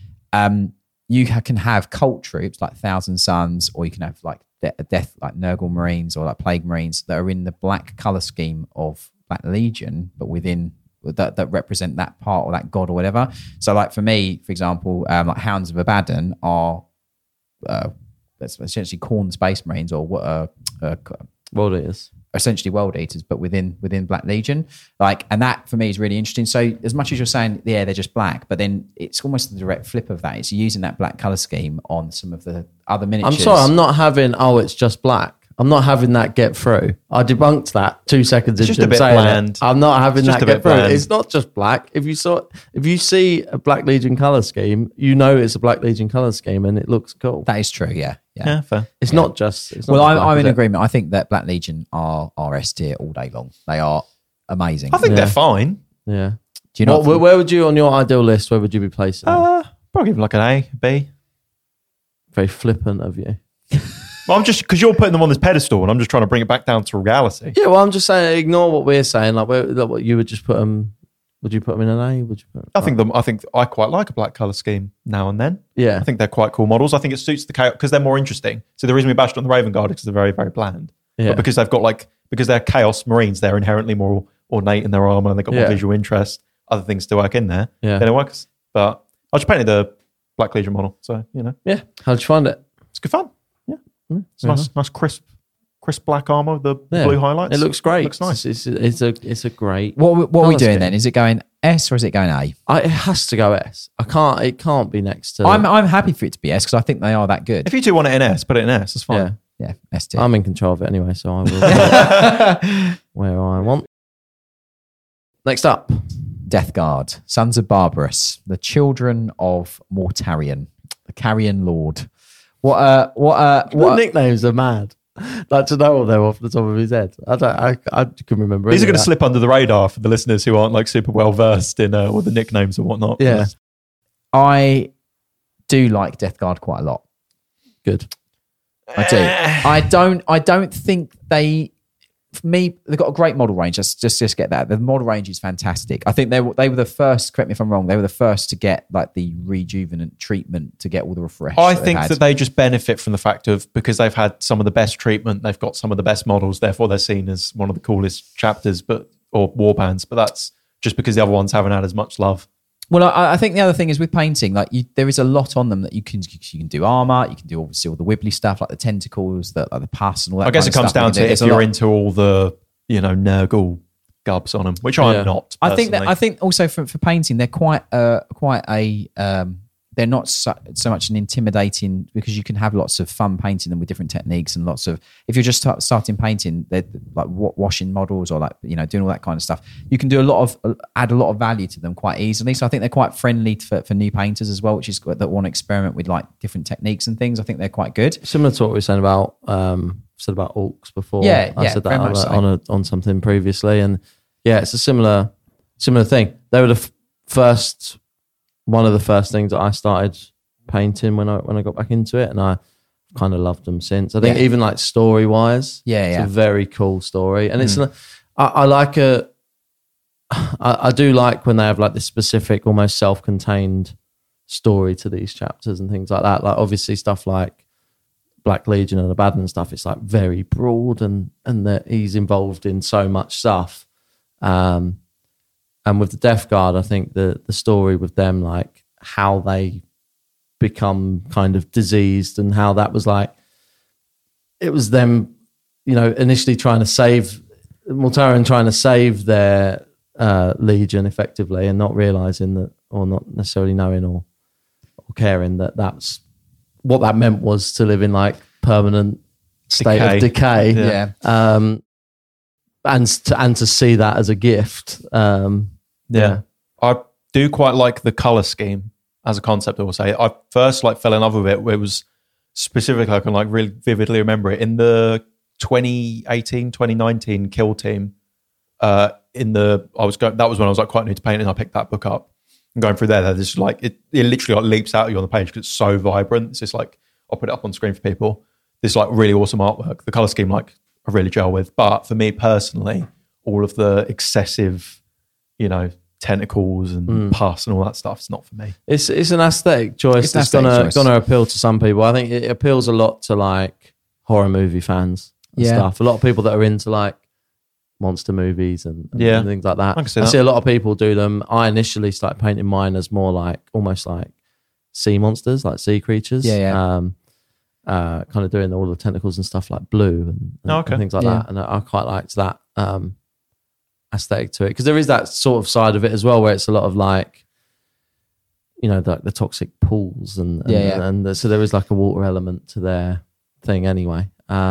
Um, you ha- can have cult troops like Thousand Suns, or you can have like de- death like Nurgle Marines or like Plague Marines that are in the black color scheme of Black Legion, but within that that represent that part or that god or whatever. So, like for me, for example, um, like Hounds of Abaddon are uh, that's essentially Khorne Space Marines or what uh, uh, World Eaters. essentially World Eaters, but within within Black Legion. Like, and that for me is really interesting. So, as much as you're saying, yeah, they're just black, but then it's almost the direct flip of that. It's using that black color scheme on some of the other I'm miniatures. sorry, I'm not having. Oh, it's just black. I'm not having that get through. I debunked that two seconds It's into just a bit saying bland. it. I'm not having It's just that a get bit through. bland. It's not just black. If you saw, if you see a Black Legion color scheme, you know it's a Black Legion color scheme, and it looks cool. That is true. Yeah. Yeah. Yeah, fair. It's not just. It's not Well, just I'm, black, I'm is in it? agreement. I think that Black Legion are are S tier all day long. They are amazing. I think Yeah. they're fine. Yeah. Do you know? What, where, where would you on your ideal list? Where would you be placing? them? Uh, probably give them like an A, B. Very flippant of you. Well, I'm just because you're putting them on this pedestal, and I'm just trying to bring it back down to reality. Yeah, well, I'm just saying, ignore what we're saying. Like, where, like what you would just put them. Would you put them in an A? Would you put? I think them. I think I quite like a black color scheme now and then. Yeah. I think they're quite cool models. I think it suits the chaos because they're more interesting. So the reason we bashed on the Raven Guard is because they're very, very bland. Yeah. But because they've got like because they're Chaos Marines, they're inherently more ornate in their armor and they've got more Yeah. visual interest. Other things to work in there. Yeah. Then it works. But I just painted the Black Legion model, so you know Yeah. How'd you find it? it's good fun. Yeah, it's Yeah. nice, nice crisp, crisp black armor with the Yeah. blue highlights. It looks great. Looks nice. It's, it's, it's a it's a great. what what are we Colour doing scheme. then? Is it going S or is it going A? I, it has to go S. I can't. It can't be next to. I'm I'm happy for it to be S because I think they are that good. If you two want it in S, put it in S. It's fine. yeah. Yeah, S tier. I'm in control of it anyway, so I will where I want. Next up, Death Guard, Sons of Barbarous, the children of Mortarion, the Carrion Lord. What uh what uh the what nicknames are mad. Like to know all them off the top of his head. I don't. I, I can remember. These any are going of to that. slip under the radar for the listeners who aren't like super well versed in uh, all the nicknames and whatnot. Yeah. I do like Death Guard quite a lot. Good. I do. I don't. I don't think they. For me, they've got a great model range. Just, just, just get that. The model range is fantastic. I think they were, they were the first. Correct me if I'm wrong. They were the first to get like the rejuvenant treatment to get all the refresh. I that think they've had. that they just benefit from the fact of because they've had some of the best treatment, they've got some of the best models, therefore they're seen as one of the coolest chapters, but or warbands. But that's just because the other ones haven't had as much love. Well, I, I think the other thing is with painting, like you, there is a lot on them that you can you can do armor, you can do obviously all the wibbly stuff like the tentacles, the like the pus and all that. I guess kind it of comes stuff. down to There's if a you're lot- into all the you know Nurgle gubs on them, which I'm Yeah. not. I think that personally. I think also for, for painting, they're quite uh quite a um they're not so, so much an intimidating because you can have lots of fun painting them with different techniques and lots of if you're just start, starting painting they're like wa- washing models or like you know doing all that kind of stuff you can do a lot of add a lot of value to them quite easily, so I think they're quite friendly for, for new painters as well, which is good, that want to experiment with like different techniques and things. I think they're quite good. Similar to what we were saying about um said about orcs before. Yeah, I yeah, said that very on, much a, so. on a on something previously, and yeah, it's a similar similar thing. They were the f- first one of the first things that I started painting when I when I got back into it, and I kind of loved them since. I think Yeah. even like story wise, Yeah, it's yeah. a very cool story, and it's not- I, I like a I, I do like when they have like this specific, almost self-contained story to these chapters and things like that. Like obviously stuff like Black Legion and Abaddon and stuff, it's like very broad and and that he's involved in so much stuff. Um, and with the Death Guard, I think the the story with them, like how they become kind of diseased and how that was like, it was them, you know, initially trying to save Mortarion, trying to save their uh, legion effectively, and not realizing that, or not necessarily knowing or or caring that that's what that meant was to live in like permanent state Decay. of decay. Yeah. Um, and to, and to see that as a gift. Um, Yeah. I do quite like the color scheme as a concept. I will say I first like fell in love with it. Where it was specifically I can like really vividly remember it in the twenty eighteen, twenty nineteen Kill Team. Uh, in the I was going that was when I was like quite new to painting. I picked that book up and going through there. There's just like it, it literally like leaps out at you on the page because it's so vibrant. It's just like I'll put it up on screen for people. This like really awesome artwork. The color scheme like I really gel with, but for me personally, all of the excessive, you know, tentacles and Mm. pus and all that stuff is not for me. It's it's an aesthetic choice It's an that's aesthetic gonna choice. gonna appeal to some people. I think it appeals a lot to like horror movie fans and Yeah. stuff. A lot of people that are into like monster movies and, and Yeah. things like that. I can see I that. see a lot of people do them. I initially started painting mine as more like almost like sea monsters, like sea creatures. Yeah, yeah. Um, uh, kind of doing all the tentacles and stuff like blue and, and, Oh, okay. and things like Yeah. that. And I, I quite liked that um, aesthetic to it because there is that sort of side of it as well, where it's a lot of like, you know, the, the toxic pools and and, Yeah, yeah. and the, so there is like a water element to their thing anyway. Um,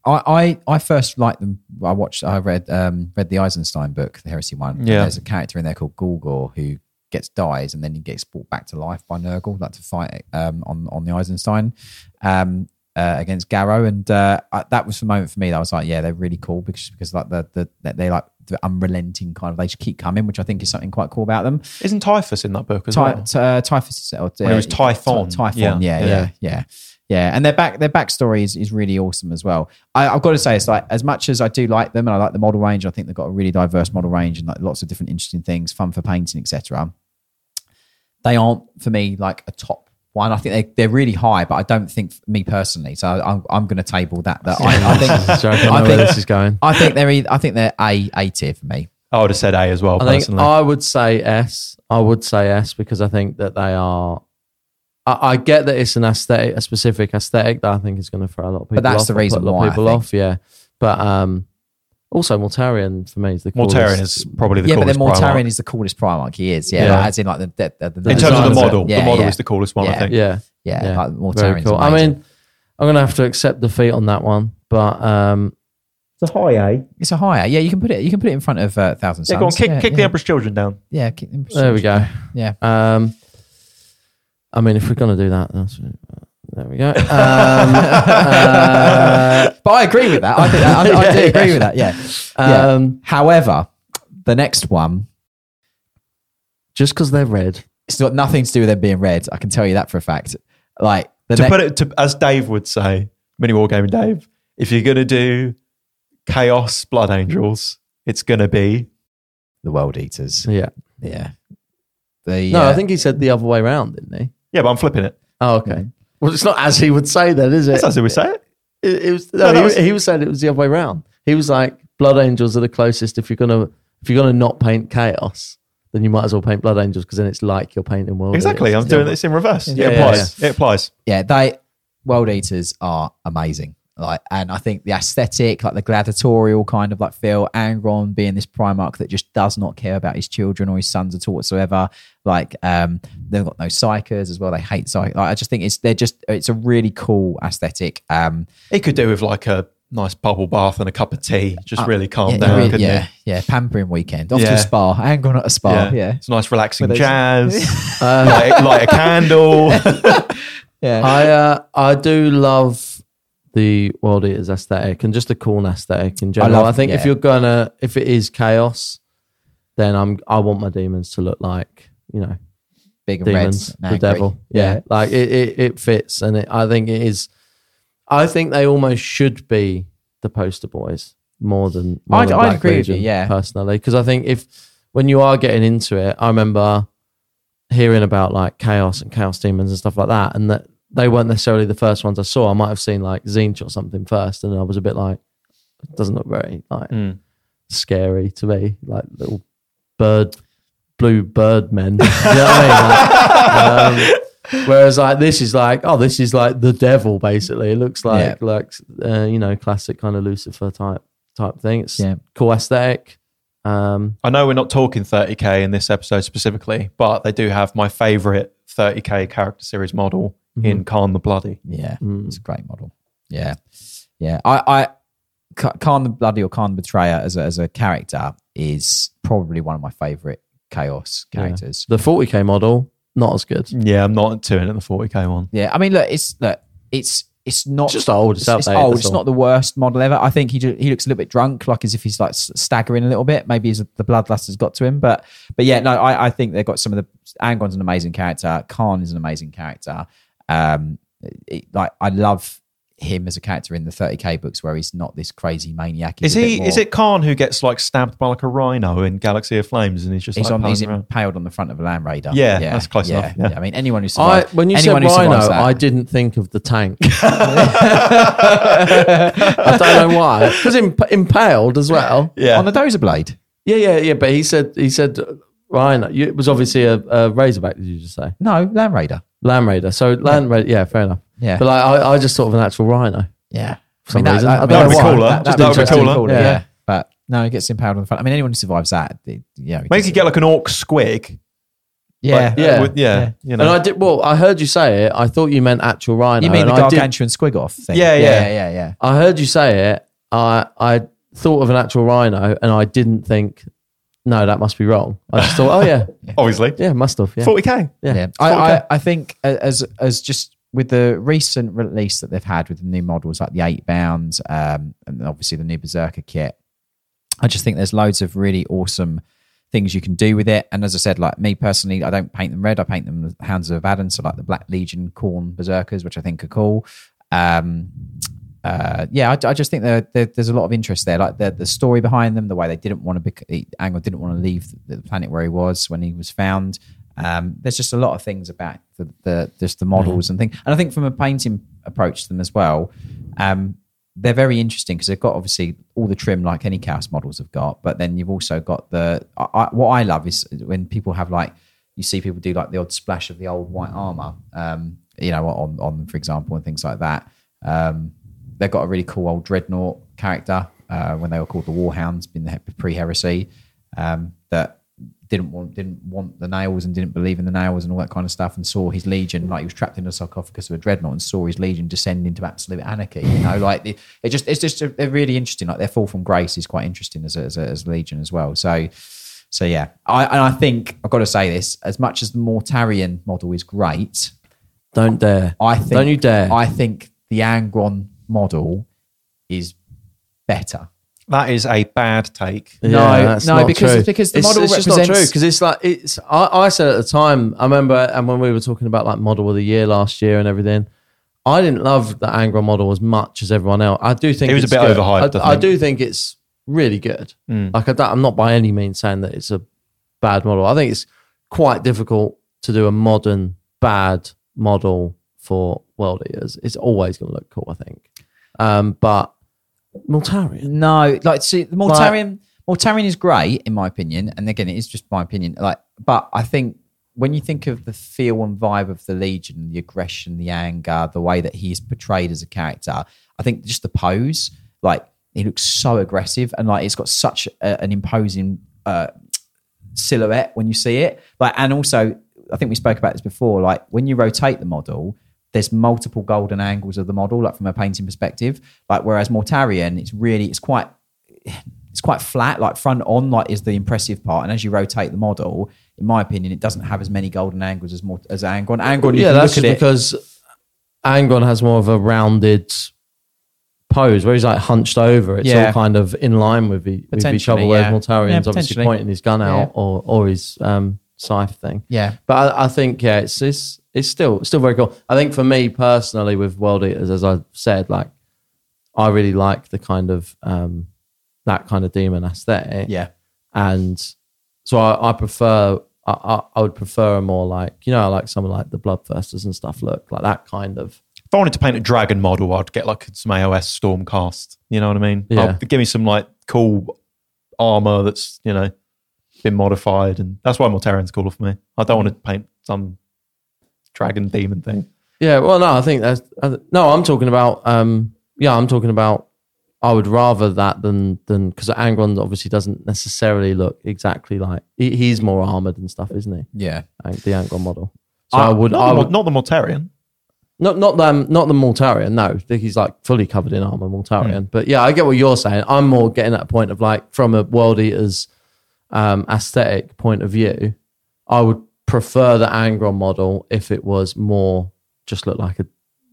I, I, I first liked them. I watched, I read um, read the Eisenstein book, the Heresy one. Yeah. There's a character in there called Gulgor who gets dies and then he gets brought back to life by Nurgle, like to fight um, on on the Eisenstein um, uh, against Garrow. And uh, I, that was the moment for me that I was like, yeah, they're really cool because because like the the they like the unrelenting kind of, they just keep coming, which I think is something quite cool about them. Isn't Typhus in that book as Ty, well? t- uh, Typhus, or, uh, When it was Typhon. Typhon, Yeah. yeah, yeah, Yeah. yeah, yeah. Yeah, and their back their backstory is, is really awesome as well. I, I've got to say, it's like as much as I do like them and I like the model range, I think they've got a really diverse model range and like lots of different interesting things, fun for painting, et cetera. They aren't for me like a top one. I think they they're really high, but I don't think me personally. So I'm I'm going to table that. That I, I think Sorry, I don't know I where think this is going. I think they're either, I think they're A A tier for me. I would have said A as well, I think personally. I would say S. I would say S because I think that they are. I, I get that it's an aesthetic, a specific aesthetic that I think is going to throw a lot of people off. But that's the or put reason a lot why, of people I think. off. Yeah, but um, also Mortarion for me is the coolest. Mortarion is probably the Yeah, but then coolest Mortarion Primarch. is the coolest Primarch. He is, yeah, Yeah. like, as in like the, the, the, the In terms of design the of it. model, Yeah, the model yeah. is the coolest one, I Yeah. think. Yeah, yeah, Yeah. like very Mortarion's cool. I amazing. mean, I'm going to have to accept defeat on that one, but um, it's a high A. It's a higher. Yeah, you can put it. You can put it in front of uh, Thousand Yeah, Suns. go on, kick, yeah, kick yeah. the Emperor's Children down. Yeah, kick them. There we go. Yeah, Um, I mean, if we're going to do that, that's, there we go. Um, uh, but I agree with that. I, think that, I, I do Yeah, agree yeah. with that. Yeah. yeah. um, However, the next one, just because they're red. it's got nothing to do with them being red. I can tell you that for a fact. Like the To ne- put it, to, as Dave would say, Mini Wargaming Dave, if you're going to do Chaos Blood Angels, it's going to be... the World Eaters. Yeah. Yeah. The, No, uh, I think he said the other way around, didn't he? Yeah, but I'm flipping it. Oh, okay. Well, it's not as he would say then, is it? That's how we say it. It, it was, No, no, that he, was- he was saying it was the other way around. He was like, Blood Angels are the closest. If you're gonna, if you're gonna not paint Chaos, then you might as well paint Blood Angels because then it's like you're painting World. Exactly. I'm Eaters. doing this in reverse. Yeah, it yeah, applies. It applies. yeah, they World Eaters are amazing. Like, and I think the aesthetic, like the gladiatorial kind of like feel, Angron being this Primarch that just does not care about his children or his sons at all whatsoever. Like, um, they've got no psychers as well. They hate psych. Like, I just think it's they're just it's a really cool aesthetic. Um, It could do with like a nice bubble bath and a cup of tea. Just uh, really calm yeah, down, really- couldn't yeah, it? yeah, pampering weekend, off to Yeah. a spa. Angron at a spa. Yeah, It's nice relaxing With those- jazz. Uh, light, light a candle. yeah. I uh, I do love the World Eaters aesthetic and just the cool aesthetic in general. I, love- think if yeah. you're gonna, if it is Chaos, then I'm I want my demons to look like, you know, Big and demons, red, the angry. devil. Yeah, like it, it, it fits, and it, I think it is. I think they almost should be the poster boys more than. More I'd- than I'd Black agree with you, Legion, yeah. personally, because I think if when you are getting into it, I remember hearing about like Chaos and Chaos demons and stuff like that, and that they weren't necessarily the first ones I saw. I might have seen like Zinch or something first, and I was a bit like, it doesn't look very like Mm. scary to me, like little bird, blue bird men. You know what I mean? Like, um, whereas like this is like, oh, this is like the devil basically. It looks like like uh, you know, classic kind of Lucifer type type thing. It's Yeah. cool aesthetic. Um, I know we're not talking thirty K in this episode specifically, but they do have my favorite thirty K character series model in Khan the Bloody. Yeah, Mm. it's a great model. Yeah, yeah. I, I, Ka- Khan the Bloody or Khan the Betrayer as a, as a character is probably one of my favorite Chaos characters. the forty K model, not as good. Yeah, I'm not too into the forty K one. Yeah, I mean, look, it's look, it's it's not It's just old. It's It's, it's outdated, old. that's It's all. not the worst model ever. I think he ju- he looks a little bit drunk, like as if he's like s- staggering a little bit. Maybe his, the bloodlust has got to him. But but yeah, no, I, I think they've got some of the. Angron's an amazing character. Khan is an amazing character. Um, it- like I love him as a character in the thirty K books where he's not this crazy maniac. He's Is a bit he? more- Is it Khan who gets like stabbed by like a rhino in Galaxy of Flames, and he's just He's like on. He's palling around? impaled on the front of a Land Raider. Yeah, that's close enough, yeah. I mean, anyone who I, survives. when you said anyone who Rhino, survives that- I didn't think of the tank. I don't know why. Because imp- impaled as well. Yeah, on the Dozer Blade. Yeah, yeah, yeah. But he said he said Rhino. You, it was obviously a, a Razorback. Did you just say No, Land Raider. Land Raider? So Land Raider. Yeah, fair enough. Yeah. But like, I, I just thought of an actual Rhino. Yeah. For some reason. I don't That'd know be why. cooler. That, Just that that would be interesting, cooler. yeah. Yeah. But no, he gets impaled on the front. I mean, anyone who survives that, they, yeah. maybe you get like an orc squig, Yeah. Like, Yeah. uh, with- yeah, Yeah. you know. And I did. Well, I heard you say it. I thought you meant actual rhino. You mean and the I did- gargantuan squig-off thing? Yeah, yeah. yeah, yeah, yeah. I heard you say it. I I thought of an actual rhino, and I didn't think. No, that must be wrong. I just thought, oh yeah, Obviously, yeah, must have. Yeah. forty k. Yeah. Yeah, I, I, I think as as just with the recent release that they've had with the new models like the eight bound, um, and obviously the new Berserker kit, I just think there's loads of really awesome things you can do with it. And as I said, like me personally, I don't paint them red. I paint them the Hounds of Abaddon, so like the Black Legion Khorne Berserkers, which I think are cool. Um, uh, yeah, I, I just think there, there, there's a lot of interest there. Like the the story behind them, the way they didn't want to be, Angron didn't want to leave the, the planet where he was when he was found. Um, there's just a lot of things about the, the just the models and things. And I think from a painting approach to them as well, um, they're very interesting because they've got obviously all the trim like any Chaos models have got, but then you've also got the. I, I, what I love is when people have like you see people do like the odd splash of the old white armor, um, you know, on on them for example and things like that. Um, they've got a really cool old Dreadnought character uh, when they were called the Warhounds in the pre-heresy um, that didn't want didn't want the nails and didn't believe in the nails and all that kind of stuff, and saw his legion like he was trapped in a sarcophagus of a Dreadnought and saw his legion descend into absolute anarchy. You know, like it, it just it's just they're really interesting. Like their fall from grace is quite interesting as a, as a, as a legion as well. So so yeah, I and I think I've got to say this: as much as the Mortarion model is great, Don't dare. I think Don't you dare. I think the Angron model is better. That is a bad take. Yeah, No, that's no, not because- true. because the it's, model it's just not represents- true because it's like it's. I, I said at the time, I remember, and when we were talking about like model of the year last year and everything, I didn't love the Angron model as much as everyone else. I do think It was a it's bit good. overhyped, I, I I think. do think it's really good. Mm. Like I don't, I'm not by any means saying that it's a bad model. I think it's quite difficult to do a modern bad model for World Eaters. It's always going to look cool, I think. Um, but Mortarion, No, like see, the Mortarion, Mortarion is great in my opinion, and again, it is just my opinion. Like, but I think when you think of the feel and vibe of the Legion, the aggression, the anger, the way that he's portrayed as a character, I think just the pose, like he looks so aggressive, and like it's got such a, an imposing uh, silhouette when you see it. Like, and also, I think we spoke about this before. Like when you rotate the model, there's multiple golden angles of the model, like from a painting perspective. Like whereas Mortarion, it's really it's quite it's quite flat. Like front on, like is the impressive part, and as you rotate the model, in my opinion, it doesn't have as many golden angles as more as Angron. Angron, you yeah, can that's look just at it. because Angron has more of a rounded pose where he's like hunched over. It's Yeah. all kind of in line with, e- with each Potentially, other. Whereas yeah. Mortarion's Yeah, obviously potentially. pointing his gun out Yeah. or or his um, scythe thing. Yeah, But I, I think yeah, it's it's it's still it's still very cool. I think for me personally, with World Eaters, as I said, like I really like the kind of um, that kind of demon aesthetic. yeah, And so I, I prefer, I, I, I would prefer a more like, you know, I like someone like the Bloodthirsters and stuff look like that kind of. If I wanted to paint a dragon model, I'd get like some A O S Stormcast. You know what I mean? Yeah. I'll, give me some like cool armor that's, you know, been modified. And that's why Mortarion's cooler for me. I don't want to paint some dragon demon thing. Yeah, well, no, I think that's, I, no, I'm talking about, um, yeah, I'm talking about, I would rather that than, than, because Angron obviously doesn't necessarily look exactly like, he, he's more armored and stuff, isn't he? yeah. Ang- The Angron model. So Uh, I would, Not, I the, would, Mor- not the Mortarion. Not not them, not the Mortarion. No, I think he's like fully covered in armor, Mortarion. But yeah, I get what you're saying. I'm more getting at a point of like from a World Eaters um, aesthetic point of view. I would prefer the Angron model if it was more just look like a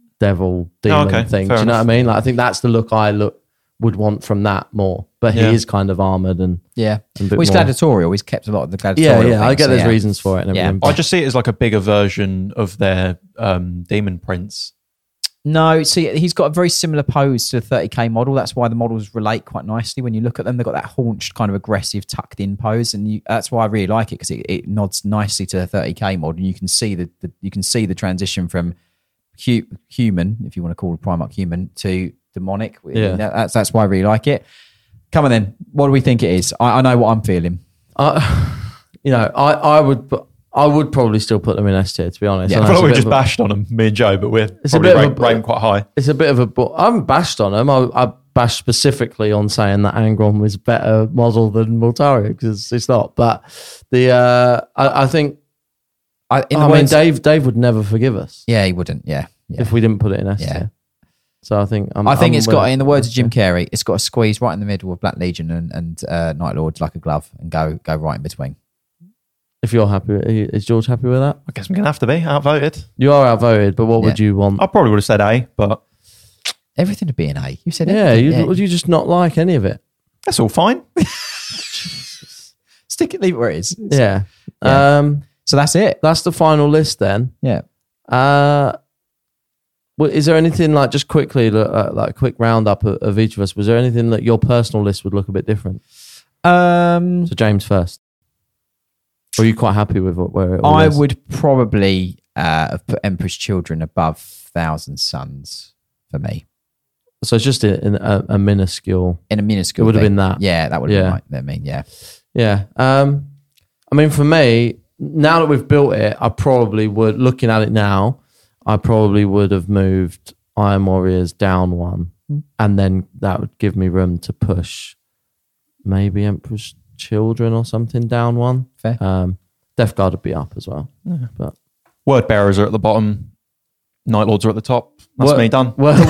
devil demon okay, thing. Do fair you know enough. what I mean? Like I think that's the look I look would want from that more. But he Yeah. is kind of armored and, Yeah, and a bit well, he's more. gladiatorial. He's kept a lot of the Yeah, gladiatorial. yeah. I things, get so there's yeah. reasons for it and Yeah. everything. I but- just see it as like a bigger version of their um, demon prince. No, see, he's got a very similar pose to the thirty K model. That's why the models relate quite nicely when you look at them. They've got that haunched, kind of aggressive, tucked-in pose, and you, that's why I really like it because it, it nods nicely to the thirty K model. You can see the, the you can see the transition from hu- human, if you want to call it Primarch human, to demonic. Yeah. That- that's that's why I really like it. Come on, then. What do we think it is? I, I know what I'm feeling. I, you know, I, I would, pu- I would probably still put them in S tier, to be honest. Yeah. I I know feel it's a like we bit just of a- bashed on them, me and Joe, but we're It's a probably bit of ranked, a- ranked quite high. It's a bit of a. bu- I haven't bashed on them. I, I bashed specifically on saying that Angron was a better model than Mortarion because it's not. But the, uh, I, I think I, in the I mean, words, Dave Dave would never forgive us yeah, he wouldn't. Yeah, yeah. if we didn't put it in S Yeah. tier. So I think I'm, I think I'm it's got, with- in the words of Jim Carrey, it's got to squeeze right in the middle of Black Legion and, and uh, Night Lord like a glove and go go right in between. If you're happy, with- is George happy with that? I guess I'm going to have to be outvoted. You are outvoted, but what would Yeah. you want? I probably would have said A, but Everything would be an A. You said Yeah, everything. you, yeah. would you just not like any of it? that's all fine. Stick it, leave it where it is. Yeah. Yeah. Um, So that's it. that's the final list then. Yeah. Uh, well, is there anything like just quickly, uh, like a quick roundup of, of each of us? Was there anything that your personal list would look a bit different? Um, So James first. Or are you quite happy with what- where it all I is? would probably uh, have put Emperor's Children above Thousand Suns for me. So it's just in, in a, a minuscule. In a minuscule. It would have thing. been that. Yeah, that would have Yeah. been right. I mean, yeah. Yeah. Um, I mean, for me, now that we've built it, I probably would, looking at it now, I probably would have moved Iron Warriors down one. Mm. And then that would give me room to push maybe Emperor's Children or something down one. Fair. Um, Death Guard would be up as well. But Word bearers are at the bottom. Night Lords are at the top. That's Word- me done. Word,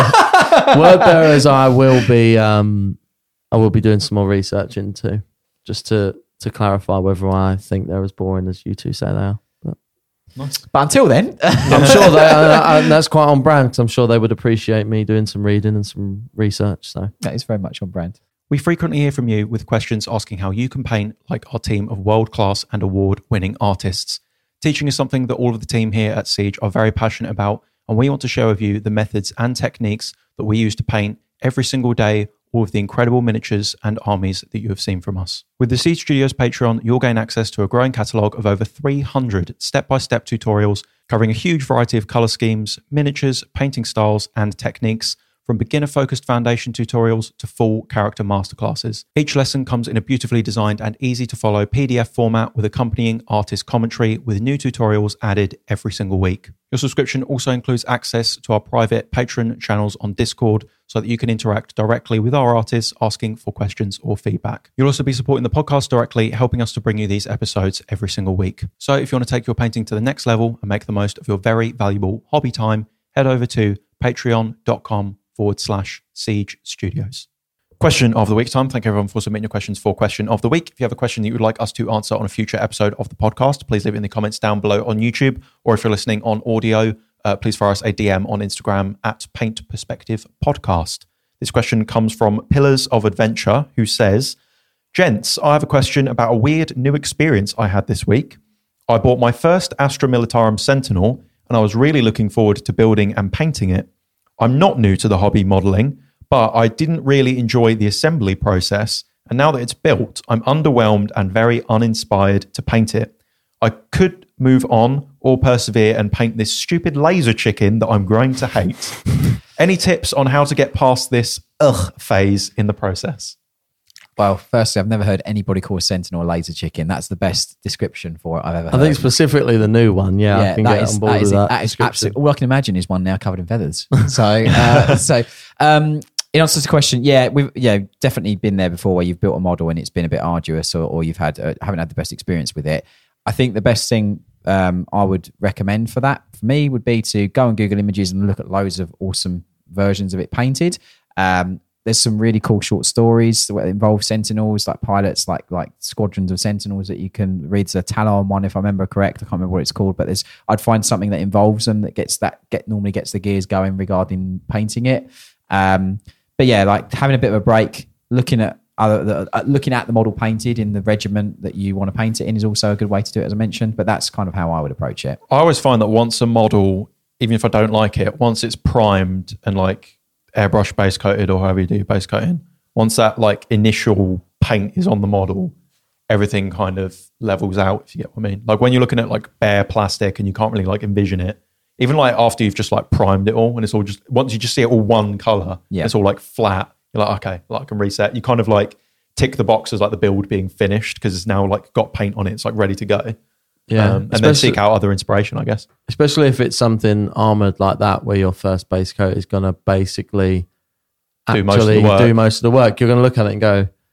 word, word bearers, I will be. Um, I will be doing some more research into just to to clarify whether I think they're as boring as you two say they are. But Nice. But until then, I'm sure they. uh, and that's quite on brand because I'm sure they would appreciate me doing some reading and some research. So that is very much on brand. We frequently hear from you with questions asking how you can paint like our team of world-class and award-winning artists. Teaching is something that all of the team here at Siege are very passionate about, and we want to share with you the methods and techniques that we use to paint every single day all of the incredible miniatures and armies that you have seen from us. With the Siege Studios Patreon, you'll gain access to a growing catalogue of over three hundred step-by-step tutorials covering a huge variety of colour schemes, miniatures, painting styles, and techniques, from beginner-focused foundation tutorials to full character masterclasses. Each lesson comes in a beautifully designed and easy-to-follow P D F format with accompanying artist commentary with new tutorials added every single week. Your subscription also includes access to our private Patreon channels on Discord so that you can interact directly with our artists asking for questions or feedback. You'll also be supporting the podcast directly, helping us to bring you these episodes every single week. So if you want to take your painting to the next level and make the most of your very valuable hobby time, head over to patreon.com forward slash Siege Studios. Question of the week time. Thank you everyone for submitting your questions for question of the week. If you have a question that you would like us to answer on a future episode of the podcast, please leave it in the comments down below on YouTube, or if you're listening on audio, uh, please fire us a D M on Instagram at Paint Perspective Podcast. This question comes from Pillars of Adventure, who says, Gents, I have a question about a weird new experience I had this week. I bought my first Astra Militarum Sentinel, and I was really looking forward to building and painting it. I'm not new to the hobby modelling, but I didn't really enjoy the assembly process, and now that it's built, I'm underwhelmed and very uninspired to paint it. I could move on or persevere and paint this stupid laser chicken that I'm growing to hate. Any tips on how to get past this ugh phase in the process? Well, firstly, I've never heard anybody call a Sentinel a laser chicken. That's the best description for it I've ever heard. I think specifically the new one. Yeah, I can that get is- on board that is, with that. that is description. absolutely, all I can imagine is one now covered in feathers. So, uh, so um, in answer to the question, yeah, we've yeah definitely been there before where you've built a model and it's been a bit arduous, or, or you've had uh, haven't had the best experience with it. I think the best thing um, I would recommend for that for me would be to go and Google images and look at loads of awesome versions of it painted. Um, There's some really cool short stories that involve Sentinels, like pilots, like like squadrons of Sentinels that you can read. There's a Talon one, if I remember correct. I can't remember what it's called, but there's I'd find something that involves them that gets that get normally gets the gears going regarding painting it. Um, but yeah, like having a bit of a break, looking at other the, uh, looking at the model painted in the regiment that you want to paint it in is also a good way to do it, as I mentioned. But that's kind of how I would approach it. I always find that once a model, even if I don't like it, once it's primed and like airbrush base coated or however you do base coating, once that like initial paint is on the model, everything kind of levels out, if you get what I mean. Like when you're looking at like bare plastic and you can't really like envision it, even like after you've just like primed it all and it's all just, once you just see it all one color, Yeah. it's all like flat, you're like, okay, like I can reset. You kind of like tick the boxes like the build being finished because it's now like got paint on it, it's like ready to go. Yeah, Um, and then seek out other inspiration, I guess. especially if it's something armored like that, where your first base coat is going to basically Do actually most of the work. do most of the work. You're going to look at it and go,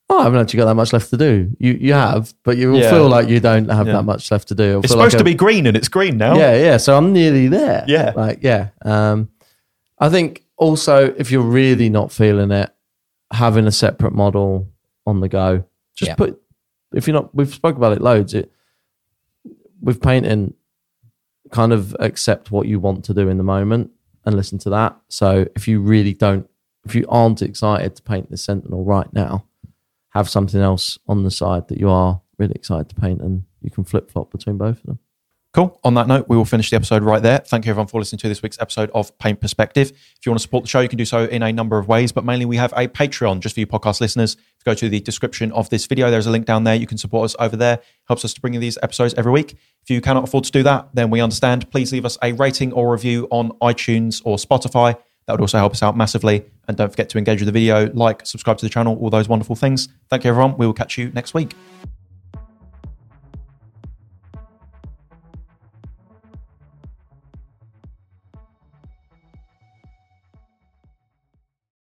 Oh, I haven't actually got that much left to do. You you have, but you will Yeah. feel like you don't have Yeah. that much left to do. It'll It's feel supposed like to a- be green and it's green now. Yeah, yeah. So I'm nearly there. Yeah. Like, yeah. Um, I think also if you're really not feeling it, having a separate model on the go. Just Yeah. put, if you're not, we've spoke about it loads. It, with painting, kind of accept what you want to do in the moment and listen to that. So if you really don't, if you aren't excited to paint the Sentinel right now, have something else on the side that you are really excited to paint, and you can flip flop between both of them. Cool. On that note, we will finish the episode right there. Thank you everyone for listening to this week's episode of Paint Perspective. If you want to support the show, you can do so in a number of ways, but mainly we have a Patreon just for you podcast listeners. If you go to the description of this video, there's a link down there. You can support us over there. Helps us to bring you these episodes every week. If you cannot afford to do that, then we understand. Please leave us a rating or review on iTunes or Spotify. That would also help us out massively. And don't forget to engage with the video, like, subscribe to the channel, all those wonderful things. Thank you everyone. We will catch you next week.